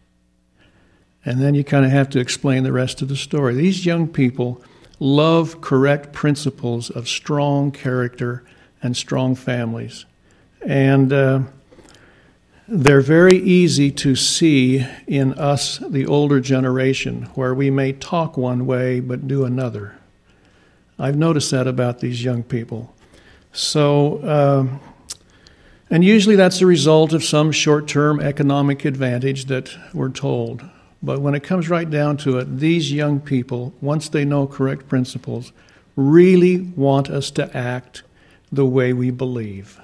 And then you kind of have to explain the rest of the story. These young people love correct principles of strong character and strong families. And uh, they're very easy to see in us, the older generation, where we may talk one way but do another. I've noticed that about these young people. So, um, and usually that's the result of some short-term economic advantage that we're told. But when it comes right down to it, these young people, once they know correct principles, really want us to act the way we believe.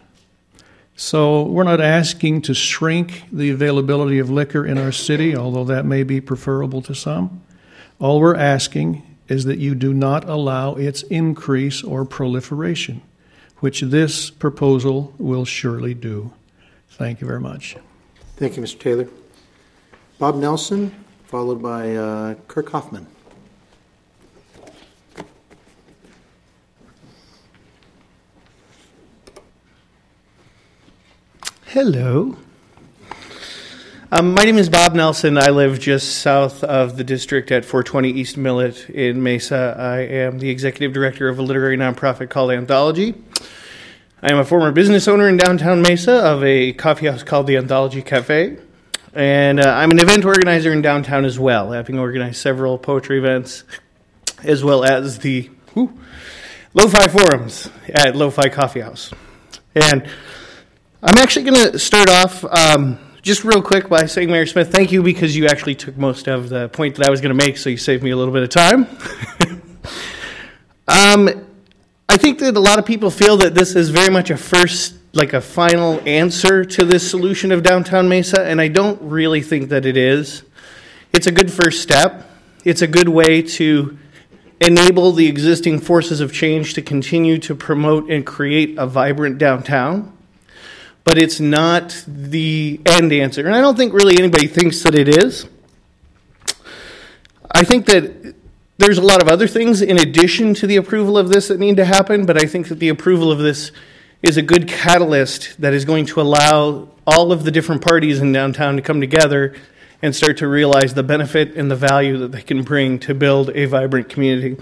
So we're not asking to shrink the availability of liquor in our city, although that may be preferable to some. All we're asking is that you do not allow its increase or proliferation, which this proposal will surely do. Thank you very much. Thank you, Mister Taylor. Bob Nelson, followed by uh, Kirk Hoffman. Hello. Um, my name is Bob Nelson. I live just south of the district at four twenty East Millet in Mesa. I am the executive director of a literary nonprofit called Anthology. I am a former business owner in downtown Mesa of a coffee house called the Anthology Cafe. And uh, I'm an event organizer in downtown as well, having organized several poetry events as well as the whew, Lo-Fi Forums at Lo-Fi Coffee House. And I'm actually going to start off um, just real quick by saying, Mayor Smith, thank you, because you actually took most of the point that I was going to make, so you saved me a little bit of time. um, I think that a lot of people feel that this is very much a first, like a final answer to this solution of downtown Mesa, and I don't really think that it is. It's a good first step. It's a good way to enable the existing forces of change to continue to promote and create a vibrant downtown. But it's not the end answer. And I don't think really anybody thinks that it is. I think that there's a lot of other things in addition to the approval of this that need to happen, but I think that the approval of this is a good catalyst that is going to allow all of the different parties in downtown to come together and start to realize the benefit and the value that they can bring to build a vibrant community.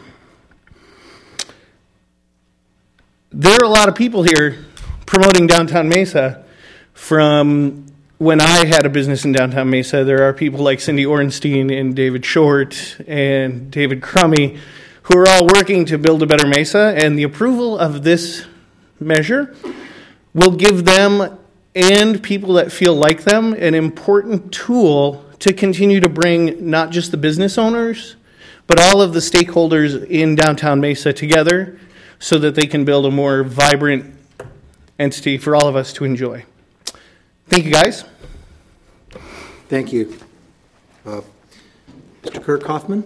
There are a lot of people here promoting downtown Mesa. From when I had a business in downtown Mesa, there are people like Cindy Orenstein and David Short and David Crummy who are all working to build a better Mesa, and the approval of this measure will give them and people that feel like them an important tool to continue to bring not just the business owners, but all of the stakeholders in downtown Mesa together so that they can build a more vibrant entity for all of us to enjoy. Thank you, guys. Thank you. Uh, Mister Kirk Hoffman?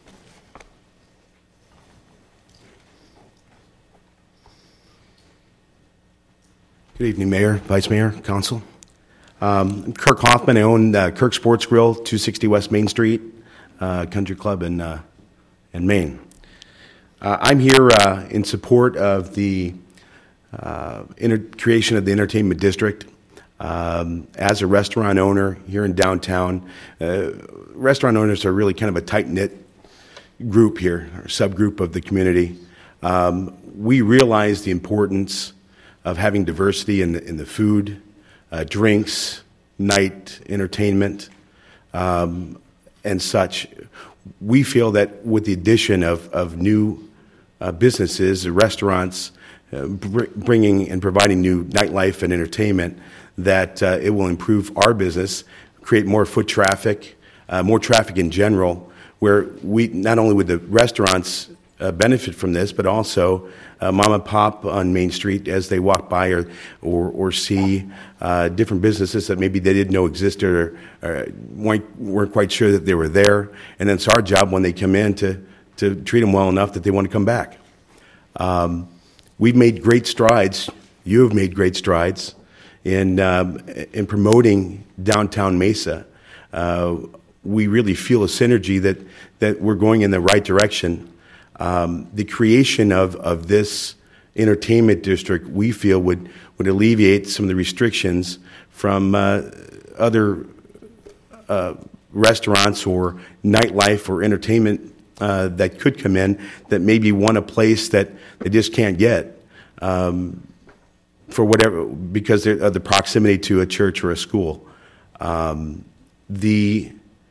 Good evening, Mayor, Vice Mayor, Council. Um, I'm Kirk Hoffman. I own uh, Kirk Sports Grill, two sixty West Main Street, uh, Country Club in, uh, in Maine. Uh, I'm here uh, in support of the uh, inter- creation of the Entertainment District. Um, as a restaurant owner here in downtown, uh, restaurant owners are really kind of a tight-knit group here, or subgroup of the community. Um, we realize the importance of having diversity in the, in the food, uh, drinks, night entertainment, um, and such. We feel that with the addition of, of new uh, businesses, restaurants, uh, br- bringing and providing new nightlife and entertainment, that uh, it will improve our business, create more foot traffic, uh, more traffic in general, where we not only would the restaurants uh, benefit from this, but also uh, mom and pop on Main Street as they walk by or or, or see uh, different businesses that maybe they didn't know existed or, or weren't, weren't quite sure that they were there. And then it's our job when they come in to, to treat them well enough that they want to come back. Um, we've made great strides. You have made great strides in, um, in promoting downtown Mesa. Uh, we really feel a synergy that, that we're going in the right direction. Um, the creation of, of this entertainment district, we feel, would, would alleviate some of the restrictions from uh, other uh, restaurants or nightlife or entertainment uh, that could come in that maybe want a place that they just can't get um, for whatever, because of the proximity to a church or a school. Um, the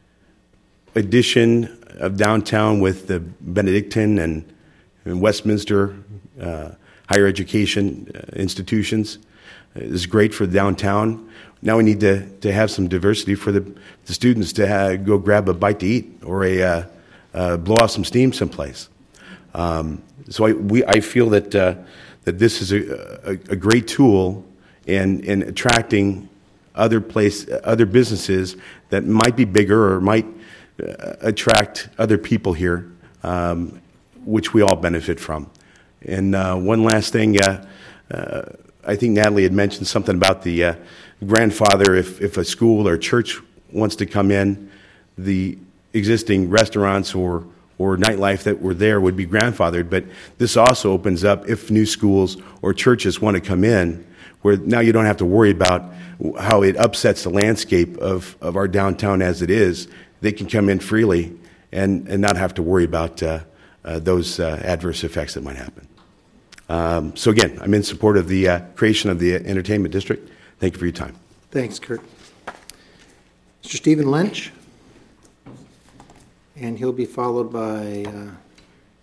addition of downtown with the Benedictine and, and Westminster uh, higher education uh, institutions is great for downtown. Now we need to, to have some diversity for the, the students to have, go grab a bite to eat or a uh, uh, blow off some steam someplace. Um, so I, we, I feel that uh, that this is a, a, a great tool in, in attracting other place, other businesses that might be bigger or might uh, attract other people here, um, which we all benefit from. And uh, one last thing, uh, uh, I think Natalie had mentioned something about the uh, grandfather. If, if a school or church wants to come in, the existing restaurants or or nightlife that were there would be grandfathered. But this also opens up if new schools or churches want to come in, where now you don't have to worry about how it upsets the landscape of, of our downtown as it is. They can come in freely and, and not have to worry about uh, uh, those uh, adverse effects that might happen. Um, so again, I'm in support of the uh, creation of the entertainment district. Thank you for your time. Thanks, Kurt. Mister Stephen Lynch, and he'll be followed by uh,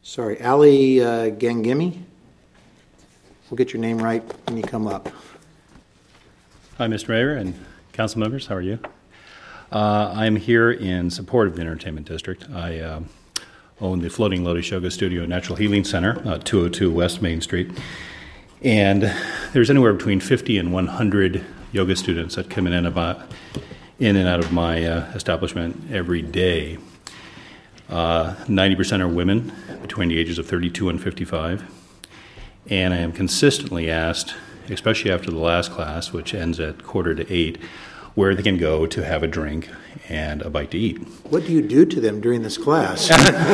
Sorry, Ali uh, Gangemi. We'll get your name right when you come up. Hi, Mister Mayor and council members. How are you? Uh, I'm here in support of the Entertainment District. I uh, own the Floating Lotus Yoga Studio and Natural Healing Center, uh, two oh two West Main Street. And there's anywhere between fifty and one hundred yoga students that come in and, about, in and out of my uh, establishment every day. Uh, ninety percent are women between the ages of thirty-two and fifty-five. And I am consistently asked, especially after the last class, which ends at quarter to eight, where they can go to have a drink and a bite to eat. What do you do to them during this class?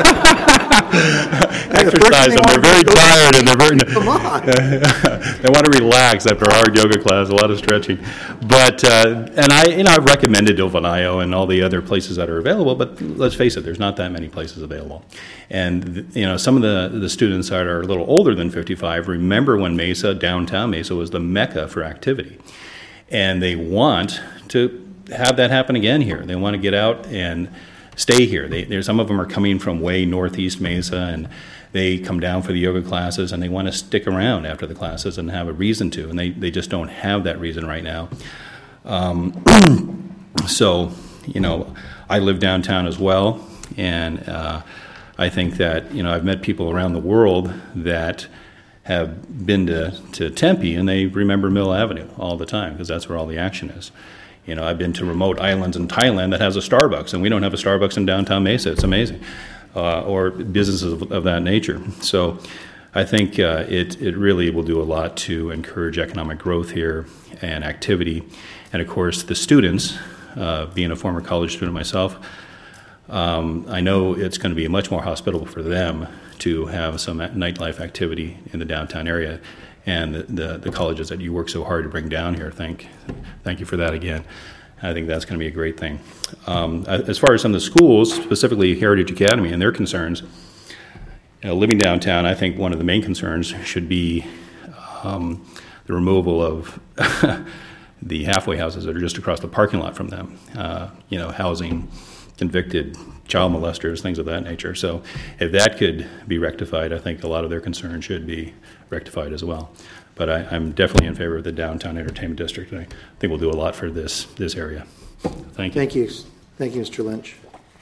Exercise them. They're very tired and they're very. Come on. They want to relax after a hard yoga class, a lot of stretching. But uh, and I, you know, I've recommended Ilvanayo and all the other places that are available. But let's face it, there's not that many places available. And you know, some of the the students that are a little older than fifty-five remember when Mesa, downtown Mesa, was the mecca for activity, and they want to have that happen again here. They want to get out and stay here. They, there's some of them are coming from way northeast Mesa, and they come down for the yoga classes, and they want to stick around after the classes and have a reason to, and they, they just don't have that reason right now. Um, so, you know, I live downtown as well, and uh, I think that, you know, I've met people around the world that have been to, to Tempe, and they remember Mill Avenue all the time, because that's where all the action is. You know, I've been to remote islands in Thailand that has a Starbucks, and we don't have a Starbucks in downtown Mesa. It's amazing. Uh, or businesses of, of that nature. So I think uh, it, it really will do a lot to encourage economic growth here and activity. And of course, the students, uh, being a former college student myself, um, I know it's going to be much more hospitable for them to have some nightlife activity in the downtown area. And the, the, the colleges that you work so hard to bring down here, thank, thank you for that again. I think that's going to be a great thing. Um, as far as some of the schools, specifically Heritage Academy and their concerns, you know, living downtown, I think one of the main concerns should be um, the removal of the halfway houses that are just across the parking lot from them, uh, you know, housing convicted child molesters, things of that nature. So if that could be rectified, I think a lot of their concerns should be rectified as well. But I, I'm definitely in favor of the downtown entertainment district, and I think we'll do a lot for this this area. Thank you. Thank you. Thank you, Mister Lynch.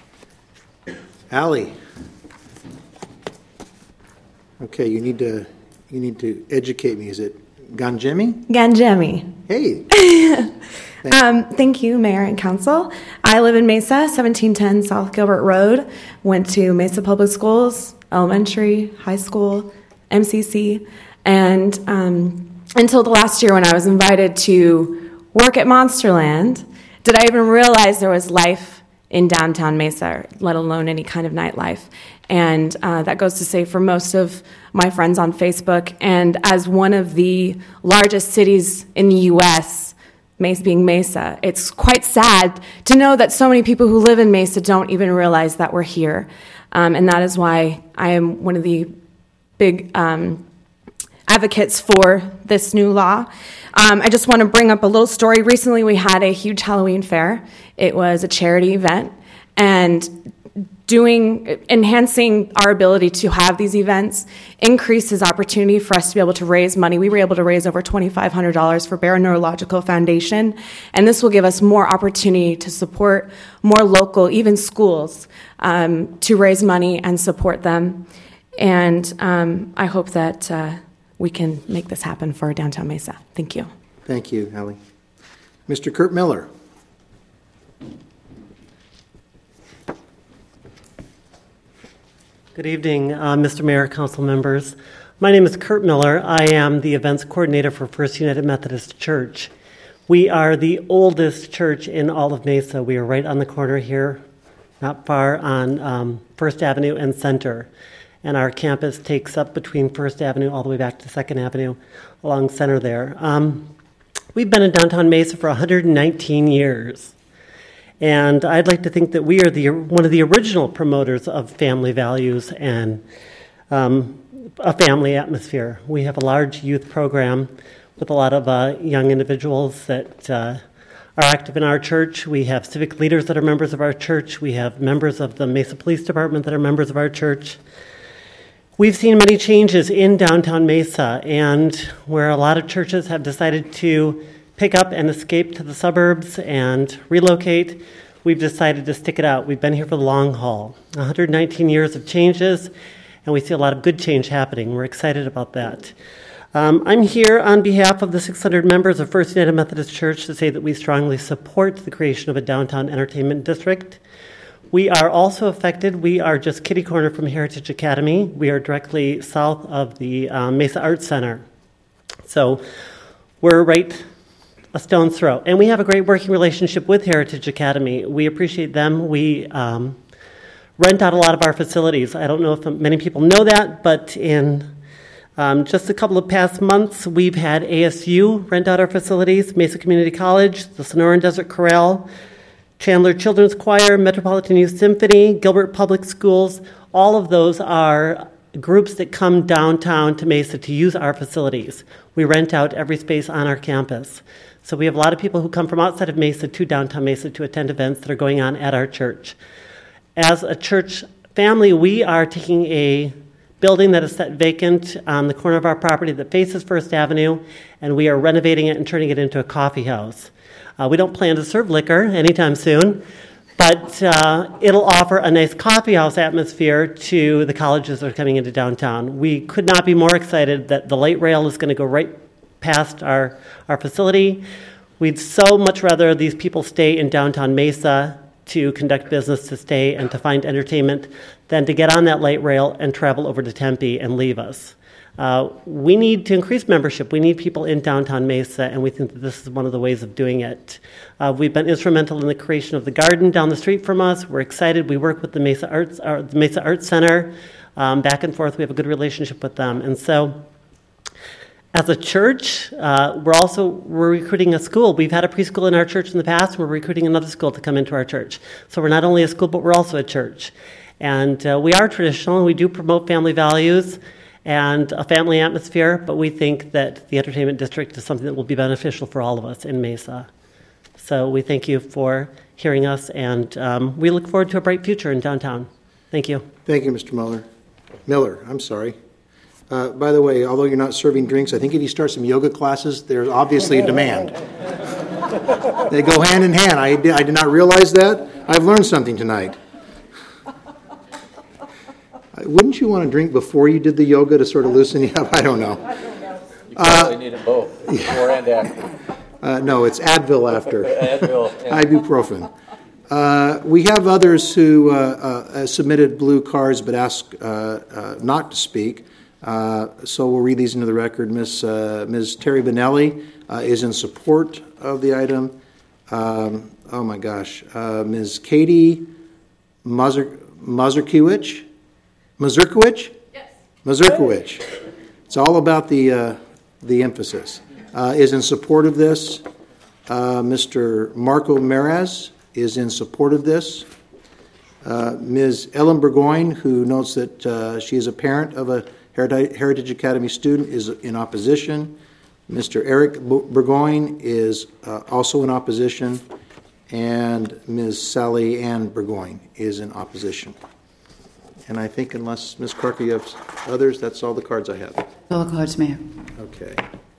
Ali. Okay, you need to you need to educate me. Is it Ganjemi? Ganjemi. Hey. Thank, um, thank you, Mayor and Council. I live in Mesa, seventeen ten South Gilbert Road. Went to Mesa Public Schools, elementary, high school, M C C, and um, until the last year when I was invited to work at Monsterland, did I even realize there was life in downtown Mesa, let alone any kind of nightlife. And uh, that goes to say for most of my friends on Facebook, and as one of the largest cities in the U S, Mesa being Mesa, it's quite sad to know that so many people who live in Mesa don't even realize that we're here. Um, and that is why I am one of the big um, advocates for this new law. Um, I just want to bring up a little story. Recently, we had a huge Halloween fair. It was a charity event, and doing enhancing our ability to have these events increases opportunity for us to be able to raise money. We were able to raise over twenty-five hundred dollars for Barra Neurological Foundation, and this will give us more opportunity to support more local, even schools, um, to raise money and support them. And um, I hope that uh, we can make this happen for downtown Mesa. Thank you. Thank you, Ali. Mister Kurt Miller. Good evening, uh, Mister Mayor, council members. My name is Kurt Miller. I am the events coordinator for First United Methodist Church. We are the oldest church in all of Mesa. We are right on the corner here, not far on um, First Avenue and Center. And our campus takes up between First Avenue all the way back to Second Avenue along Center there. Um, we've been in downtown Mesa for one hundred nineteen years. And I'd like to think that we are the one of the original promoters of family values and um, a family atmosphere. We have a large youth program with a lot of uh, young individuals that uh, are active in our church. We have civic leaders that are members of our church. We have members of the Mesa Police Department that are members of our church. We've seen many changes in downtown Mesa, and where a lot of churches have decided to pick up and escape to the suburbs and relocate, we've decided to stick it out. We've been here for the long haul. one hundred nineteen years of changes, and we see a lot of good change happening. We're excited about that. Um, I'm here on behalf of the six hundred members of First United Methodist Church to say that we strongly support the creation of a downtown entertainment district. We are also affected. We are just kitty corner from Heritage Academy. We are directly south of the um, Mesa Arts Center. So we're right a stone's throw. And we have a great working relationship with Heritage Academy. We appreciate them. We um, rent out a lot of our facilities. I don't know if many people know that, but in um, just a couple of past months, we've had A S U rent out our facilities, Mesa Community College, the Sonoran Desert Chorale, Chandler Children's Choir, Metropolitan Youth Symphony, Gilbert Public Schools. All of those are groups that come downtown to Mesa to use our facilities. We rent out every space on our campus. So we have a lot of people who come from outside of Mesa to downtown Mesa to attend events that are going on at our church. As a church family, we are taking a building that is set vacant on the corner of our property that faces First Avenue, and we are renovating it and turning it into a coffee house. Uh, we don't plan to serve liquor anytime soon, but uh, it'll offer a nice coffee house atmosphere to the colleges that are coming into downtown. We could not be more excited that the light rail is going to go right past our, our facility. We'd so much rather these people stay in downtown Mesa to conduct business, to stay and to find entertainment, than to get on that light rail and travel over to Tempe and leave us. Uh, we need to increase membership. We need people in downtown Mesa, and we think that this is one of the ways of doing it. Uh, we've been instrumental in the creation of the garden down the street from us. We're excited. We work with the Mesa Arts, uh, the Mesa Arts Center um, back and forth. We have a good relationship with them. And so as a church, uh, we're also we're recruiting a school. We've had a preschool in our church in the past. We're recruiting another school to come into our church. So we're not only a school, but we're also a church. And uh, we are traditional. We do promote family values and a family atmosphere, but we think that the entertainment district is something that will be beneficial for all of us in Mesa. So we thank you for hearing us, and um, we look forward to a bright future in downtown. Thank you. Thank you, Mister Miller. Miller, I'm sorry. Uh, by the way, although you're not serving drinks, I think if you start some yoga classes, there's obviously a demand. They go hand in hand. I did, I did not realize that. I've learned something tonight. Wouldn't you want to drink before you did the yoga to sort of loosen you up? I don't know. You probably uh, needed both, before and after. Uh, no, it's Advil after. Advil. Yeah. Ibuprofen. Uh, we have others who uh, uh, submitted blue cards but asked uh, uh, not to speak. Uh, so we'll read these into the record. Miz Uh, Miz Terry Benelli uh, is in support of the item. Um, oh my gosh. Uh, Miz Katie Mazur- Mazurkiewicz? Mazurkiewicz? Yes. Mazurkiewicz. It's all about the uh, the emphasis. Uh, is in support of this. Uh, Mister Marco Meraz is in support of this. Uh, Miz Ellen Burgoyne, who notes that uh, she is a parent of a Heritage Academy student, is in opposition. Mister Eric Burgoyne is uh, also in opposition. And Miz Sally Ann Burgoyne is in opposition. And I think unless, Miz Clark, you have others, that's all the cards I have. All the cards, Mayor. Okay.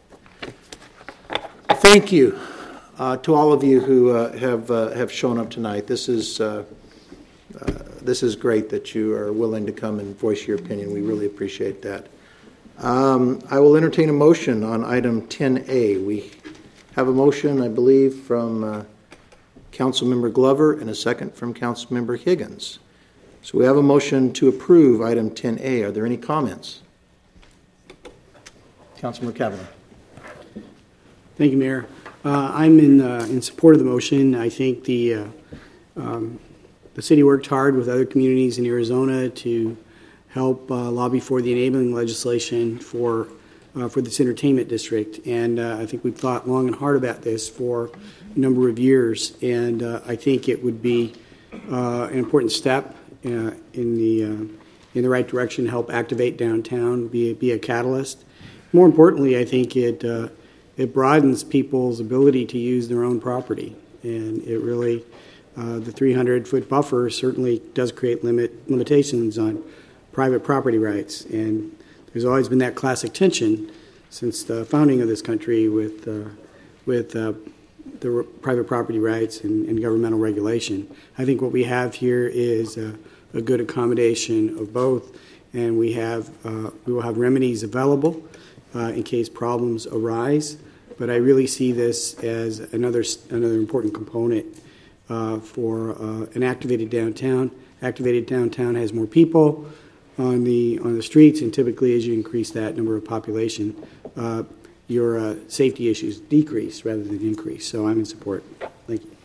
Thank you uh, to all of you who uh, have uh, have shown up tonight. This is uh, uh, this is great that you are willing to come and voice your opinion. We really appreciate that. Um, I will entertain a motion on item ten A. We have a motion, I believe, from uh, Councilmember Glover and a second from Councilmember Higgins. So we have a motion to approve item ten A. Are there any comments? Councilmember Kavanaugh. Thank you, Mayor. Uh, I'm in uh, in support of the motion. I think the uh, um, the city worked hard with other communities in Arizona to help uh, lobby for the enabling legislation for uh, for this entertainment district, and uh, I think we've thought long and hard about this for a number of years, and uh, I think it would be uh, an important step uh, in the uh, in the right direction, help activate downtown, be be a catalyst. More importantly, I think it. Uh, It broadens people's ability to use their own property, and it really, uh, the three hundred foot buffer certainly does create limit limitations on private property rights. And there's always been that classic tension since the founding of this country with uh, with uh, the r- private property rights and, and governmental regulation. I think what we have here is a, a good accommodation of both, and we have uh, we will have remedies available uh, in case problems arise. But I really see this as another another important component uh, for uh, an activated downtown. Activated downtown has more people on the on the streets, and typically, as you increase that number of population, uh, your uh, safety issues decrease rather than increase. So I'm in support. Thank you.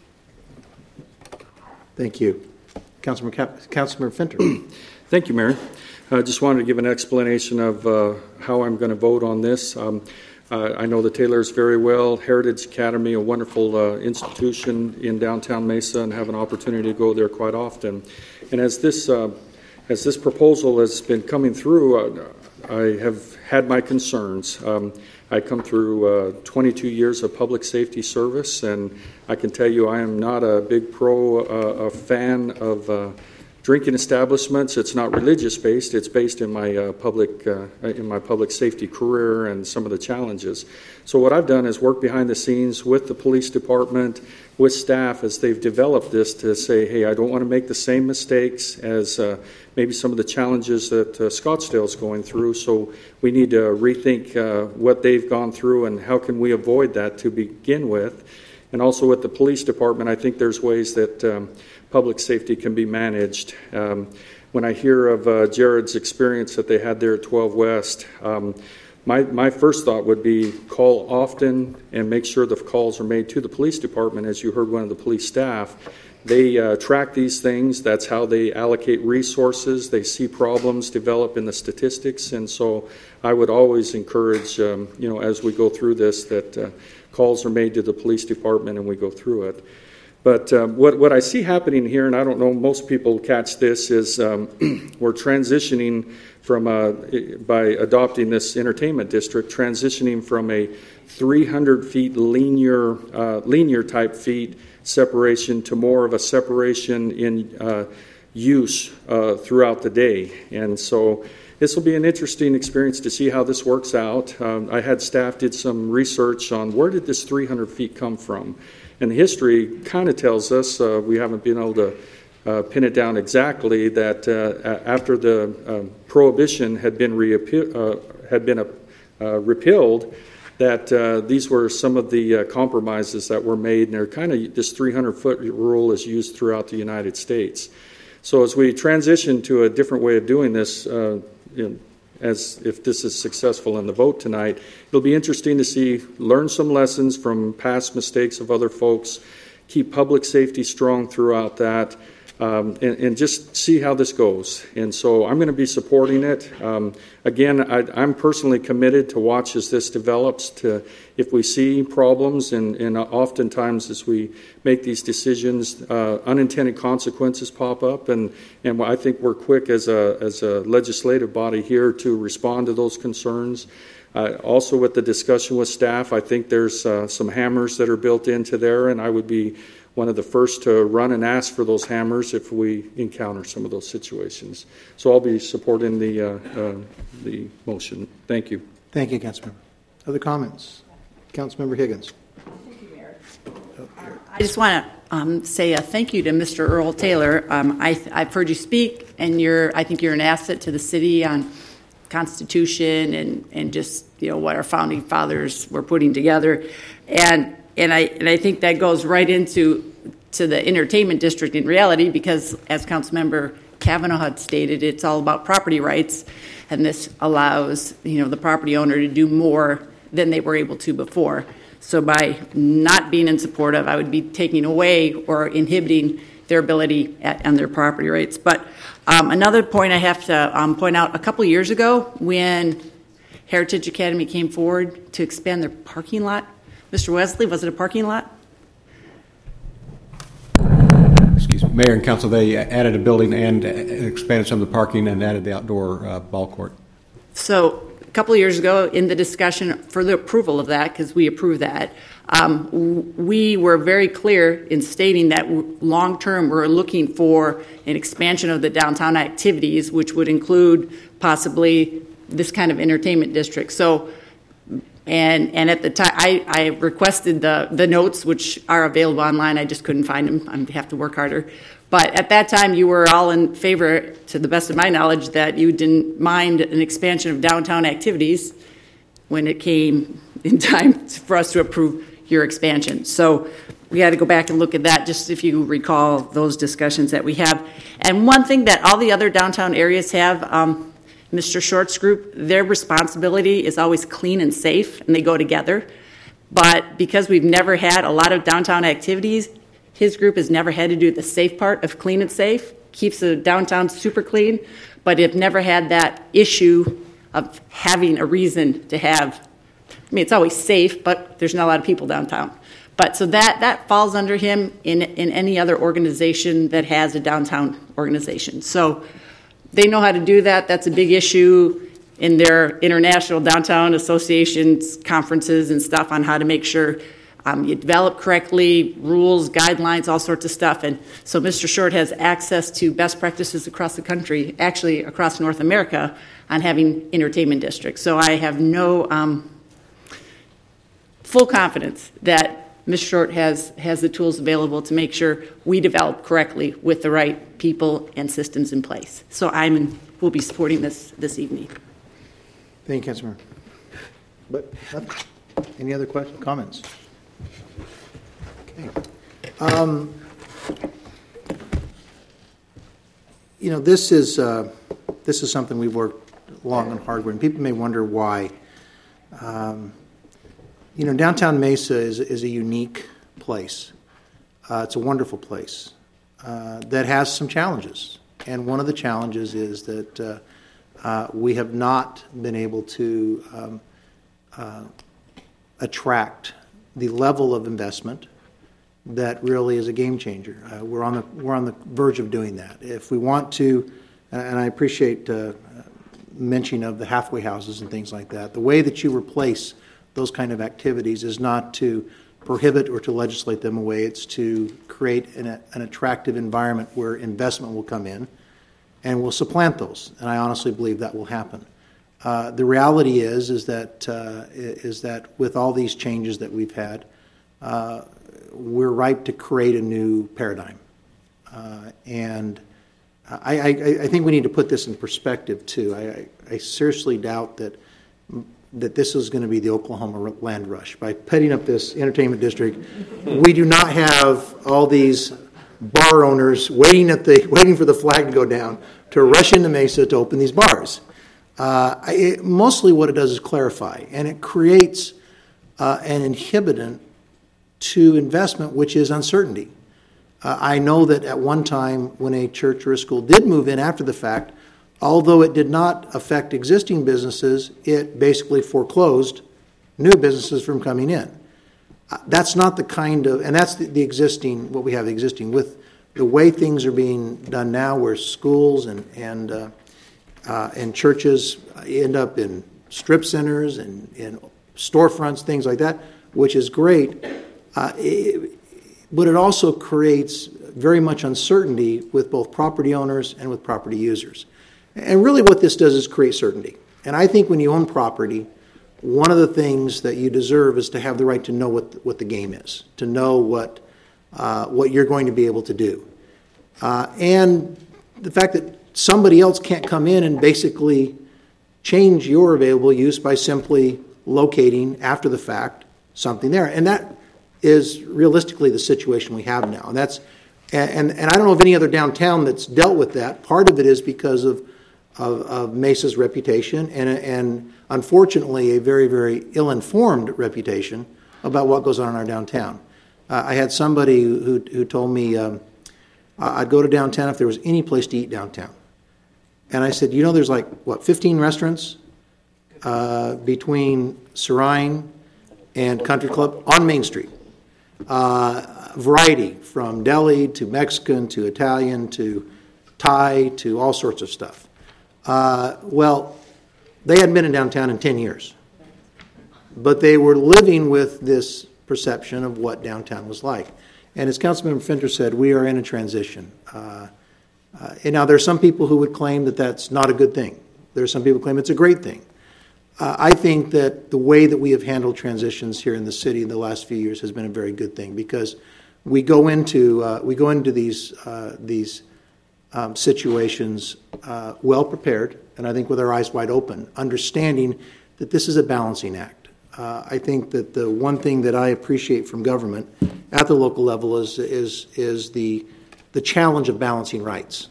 Thank you, Councilman Cap- Councilman Finter. Thank you, Mayor. I just wanted to give an explanation of uh, how I'm going to vote on this. Um, uh, I know the Taylors very well. Heritage Academy, a wonderful uh, institution in downtown Mesa, and have an opportunity to go there quite often. And as this uh, as this proposal has been coming through, uh, I have had my concerns. Um, I come through uh, twenty-two years of public safety service, and I can tell you I am not a big pro, uh, a fan of uh, drinking establishments. It's not religious based. It's based in my uh, public uh, in my public safety career and some of the challenges. So what I've done is work behind the scenes with the police department, with staff as they've developed this to say, hey, I don't want to make the same mistakes as uh, maybe some of the challenges that uh, Scottsdale's going through. So we need to rethink uh, what they've gone through and how can we avoid that to begin with. And also with the police department, I think there's ways that um, public safety can be managed. Um, when I hear of uh, Jared's experience that they had there at twelve West, um, my, my first thought would be call often and make sure the calls are made to the police department. As you heard one of the police staff, they uh, track these things. That's how they allocate resources. They see problems develop in the statistics. And so I would always encourage, um, you know, as we go through this, that uh, calls are made to the police department and we go through it. But um, what, what I see happening here, and I don't know, most people catch this, is um, we're transitioning from, a, by adopting this entertainment district, transitioning from a three hundred feet linear, uh, linear type feet separation to more of a separation in uh, use uh, throughout the day. And so this will be an interesting experience to see how this works out. Um, I had staff did some research on where did this three hundred feet come from. And the history kind of tells us, uh, we haven't been able to uh, pin it down exactly, that uh, after the uh, prohibition had been, reappeal, uh, had been uh, repealed, that uh, these were some of the uh, compromises that were made, and they're kind of, this three hundred foot rule is used throughout the United States. So as we transition to a different way of doing this, uh, you know, as if this is successful in the vote tonight, it'll be interesting to see, learn some lessons from past mistakes of other folks, keep public safety strong throughout that, um, and, and just see how this goes. And so I'm going to be supporting it. Um, again, I, I'm personally committed to watch as this develops, to if we see problems, and, and oftentimes as we make these decisions, uh, unintended consequences pop up, and, and I think we're quick as a, as a legislative body here to respond to those concerns. Uh, also with the discussion with staff, I think there's uh, some hammers that are built into there, and I would be one of the first to run and ask for those hammers if we encounter some of those situations. So I'll be supporting the, uh, uh, the motion. Thank you. Thank you, Councilmember. Other comments? Councilmember Higgins. Thank you, Mayor. I just want to um, say a thank you to Mister Earl Taylor. Um, I, I've heard you speak, and you're, I think you're an asset to the city on Constitution and, and just, you know, what our founding fathers were putting together. And and I and I think that goes right into to the entertainment district in reality, because as Councilmember Kavanaugh had stated, it's all about property rights, and this allows, you know, the property owner to do more than they were able to before. So by not being in support of, I would be taking away or inhibiting their ability at, on their property rights. But um, another point I have to um, point out, a couple of years ago when Heritage Academy came forward to expand their parking lot, Mister Wesley, was it a parking lot? Excuse me, Mayor and Council, they added a building and expanded some of the parking and added the outdoor uh, ball court. So couple of years ago, in the discussion for the approval of that, because we approved that, um, we were very clear in stating that long-term we're looking for an expansion of the downtown activities, which would include possibly this kind of entertainment district. So, and and at the time, I, I requested the, the notes, which are available online. I just couldn't find them. I have to work harder. But at that time, you were all in favor, to the best of my knowledge, that you didn't mind an expansion of downtown activities when it came in time for us to approve your expansion. So we had to go back and look at that, just if you recall those discussions that we have. And one thing that all the other downtown areas have, um, Mister Short's group, their responsibility is always clean and safe, and they go together. But because we've never had a lot of downtown activities, his group has never had to do the safe part of clean and safe, keeps the downtown super clean, but have never had that issue of having a reason to have, I mean, it's always safe, but there's not a lot of people downtown. But so that, that falls under him in, in any other organization that has a downtown organization. So they know how to do that. That's a big issue in their international downtown associations, conferences and stuff on how to make sure um, you develop correctly, rules, guidelines, all sorts of stuff. And so Mister Short has access to best practices across the country, actually across North America, on having entertainment districts. So I have no um, full confidence that Mister Short has, has the tools available to make sure we develop correctly with the right people and systems in place. So I'm in, will be supporting this this evening. Thank you, Councilmember. But any other questions, comments? Okay. Um, you know, this is uh, this is something we've worked long and hard with, and people may wonder why. Um, You know, downtown Mesa is, is a unique place. Uh, it's a wonderful place uh, that has some challenges. And one of the challenges is that uh, uh, we have not been able to um, uh, attract the level of investment that really is a game changer. Uh, we're on the we're on the verge of doing that. If we want to, and I appreciate uh, mention of the halfway houses and things like that, the way that you replace those kind of activities is not to prohibit or to legislate them away. It's to create an, an attractive environment where investment will come in and will supplant those. And I honestly believe that will happen. Uh, the reality is is that uh, is that with all these changes that we've had, uh, we're ripe to create a new paradigm. Uh, and I, I, I think we need to put this in perspective too. I, I, I seriously doubt that that this is going to be the Oklahoma land rush. By putting up this entertainment district, we do not have all these bar owners waiting at the waiting for the flag to go down to rush into Mesa to open these bars. Uh, it, mostly what it does is clarify, and it creates uh, an inhibitant to investment, which is uncertainty. Uh, I know that at one time when a church or a school did move in after the fact, although it did not affect existing businesses, it basically foreclosed new businesses from coming in. Uh, that's not the kind of, and that's the, the existing, what we have existing. With the way things are being done now, where schools and and uh, uh, and churches end up in strip centers and in storefronts, things like that, which is great, uh, it, but it also creates very much uncertainty with both property owners and with property users. And really what this does is create certainty. And I think when you own property, one of the things that you deserve is to have the right to know what what the game is, to know what uh, what you're going to be able to do. Uh, and the fact that somebody else can't come in and basically change your available use by simply locating after the fact something there. And that is realistically the situation we have now. And that's and, and I don't know of any other downtown that's dealt with that. Part of it is because of Of, of Mesa's reputation and, and unfortunately a very, very ill-informed reputation about what goes on in our downtown. Uh, I had somebody who, who told me um, I'd go to downtown if there was any place to eat downtown. And I said, you know, there's like, what, fifteen restaurants uh, between Serine and Country Club on Main Street. Uh, variety from deli to Mexican to Italian to Thai to all sorts of stuff. Uh, well, They hadn't been in downtown in ten years. But they were living with this perception of what downtown was like. And as Councilmember Finter said, we are in a transition. Uh, uh, and now there are some people who would claim that that's not a good thing. There are some people who claim it's a great thing. Uh, I think that the way that we have handled transitions here in the city in the last few years has been a very good thing, because we go into uh, we go into these uh, these um, situations uh, well prepared, and I think with our eyes wide open, understanding that this is a balancing act. Uh, I think that the one thing that I appreciate from government at the local level is is is the the challenge of balancing rights,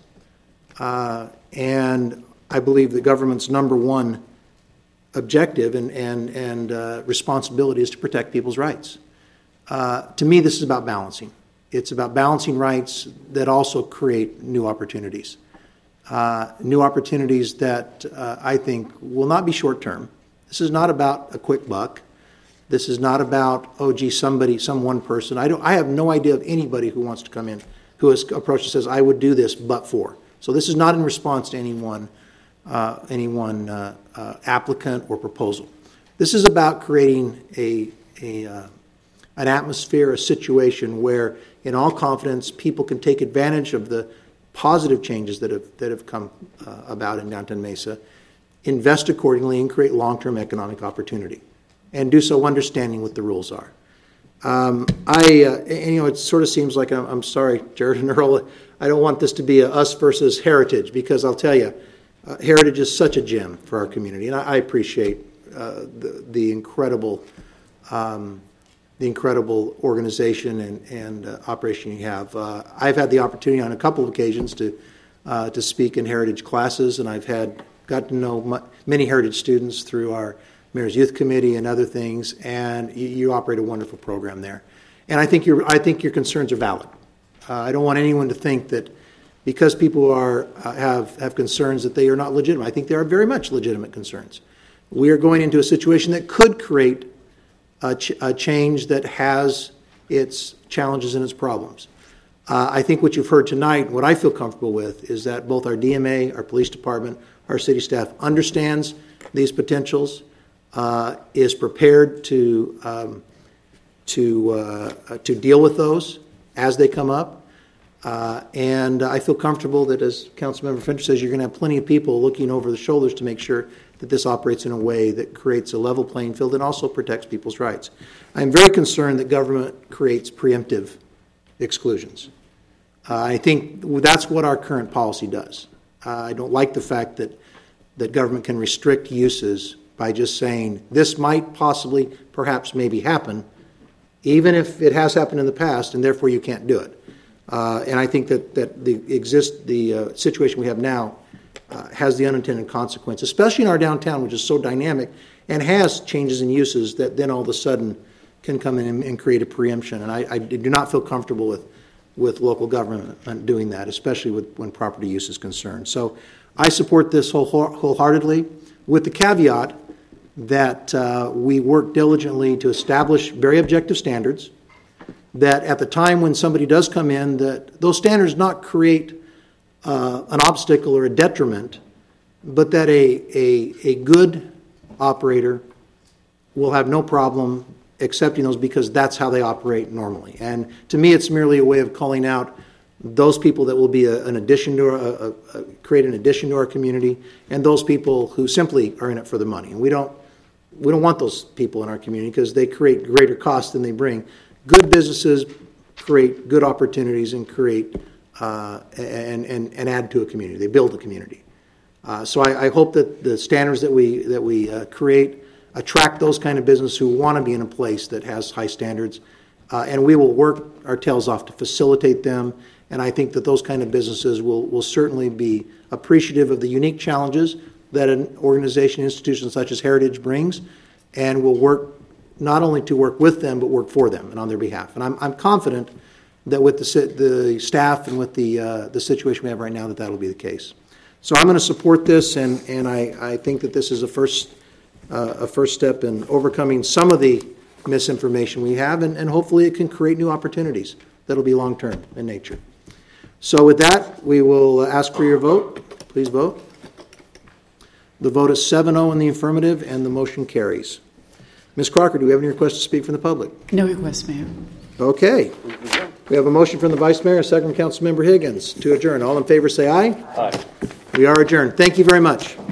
uh, and I believe the government's number one objective and and and uh, responsibility is to protect people's rights. Uh, to me, this is about balancing. It's about balancing rights that also create new opportunities, uh, new opportunities that uh, I think will not be short term. This is not about a quick buck. This is not about, oh, gee, somebody, some one person. I don't. I have no idea of anybody who wants to come in who has approached and says, I would do this but for. So this is not in response to anyone. Uh, any one uh, uh, applicant or proposal. This is about creating a, a uh, an atmosphere, a situation where, in all confidence, people can take advantage of the positive changes that have that have come uh, about in downtown Mesa, invest accordingly, and create long-term economic opportunity, and do so understanding what the rules are. Um, I, uh, and, you know, it sort of seems like I'm, I'm sorry, Jared and Earl. I don't want this to be a us versus Heritage, because I'll tell you. Uh, Heritage is such a gem for our community, and I, I appreciate uh, the, the incredible, um, the incredible organization and, and uh, operation you have. Uh, I've had the opportunity on a couple of occasions to uh, to speak in Heritage classes, and I've had got to know m- many Heritage students through our Mayor's Youth Committee and other things. And you, you operate a wonderful program there, and I think your I think your concerns are valid. Uh, I don't want anyone to think that, because people are uh, have have concerns, that they are not legitimate. I think they are very much legitimate concerns. We are going into a situation that could create a, ch- a change that has its challenges and its problems. Uh, I think what you've heard tonight, what I feel comfortable with, is that both our D M A, our police department, our city staff understands these potentials, uh, is prepared to um, to uh, to deal with those as they come up. Uh, and I feel comfortable that, as Councilmember Fincher says, you're going to have plenty of people looking over the shoulders to make sure that this operates in a way that creates a level playing field and also protects people's rights. I'm very concerned that government creates preemptive exclusions. Uh, I think that's what our current policy does. Uh, I don't like the fact that, that government can restrict uses by just saying this might possibly, perhaps, maybe happen, even if it has happened in the past, and therefore you can't do it. Uh, and I think that, that the exist the uh, situation we have now uh, has the unintended consequence, especially in our downtown, which is so dynamic and has changes in uses that then all of a sudden can come in and, and create a preemption. And I, I do not feel comfortable with, with local government doing that, especially with, when property use is concerned. So I support this whole, wholeheartedly, with the caveat that uh, we work diligently to establish very objective standards, that at the time when somebody does come in, that those standards not create uh, an obstacle or a detriment, but that a, a, a good operator will have no problem accepting those because that's how they operate normally. And to me, it's merely a way of calling out those people that will be a, an addition to our, a, a, create an addition to our community, and those people who simply are in it for the money. And we don't we don't want those people in our community because they create greater costs than they bring. Good businesses create good opportunities and create uh, and, and and add to a community. They build a community. Uh, so I, I hope that the standards that we that we uh, create attract those kind of businesses who want to be in a place that has high standards, uh, and we will work our tails off to facilitate them. And I think that those kind of businesses will will certainly be appreciative of the unique challenges that an organization, institution such as Heritage brings, and will work not only to work with them, but work for them and on their behalf. And I'm, I'm confident that with the, the staff and with the uh, the situation we have right now, that that will be the case. So I'm going to support this, and, and I, I think that this is a first uh, a first step in overcoming some of the misinformation we have, and, and hopefully it can create new opportunities that will be long-term in nature. So with that, we will ask for your vote. Please vote. The vote is seven oh in the affirmative, and the motion carries. Miz Crocker, do we have any requests to speak from the public? No request, Mayor. Okay. We have a motion from the Vice Mayor, a second from Councilmember Higgins to adjourn. All in favor say aye. Aye. We are adjourned. Thank you very much.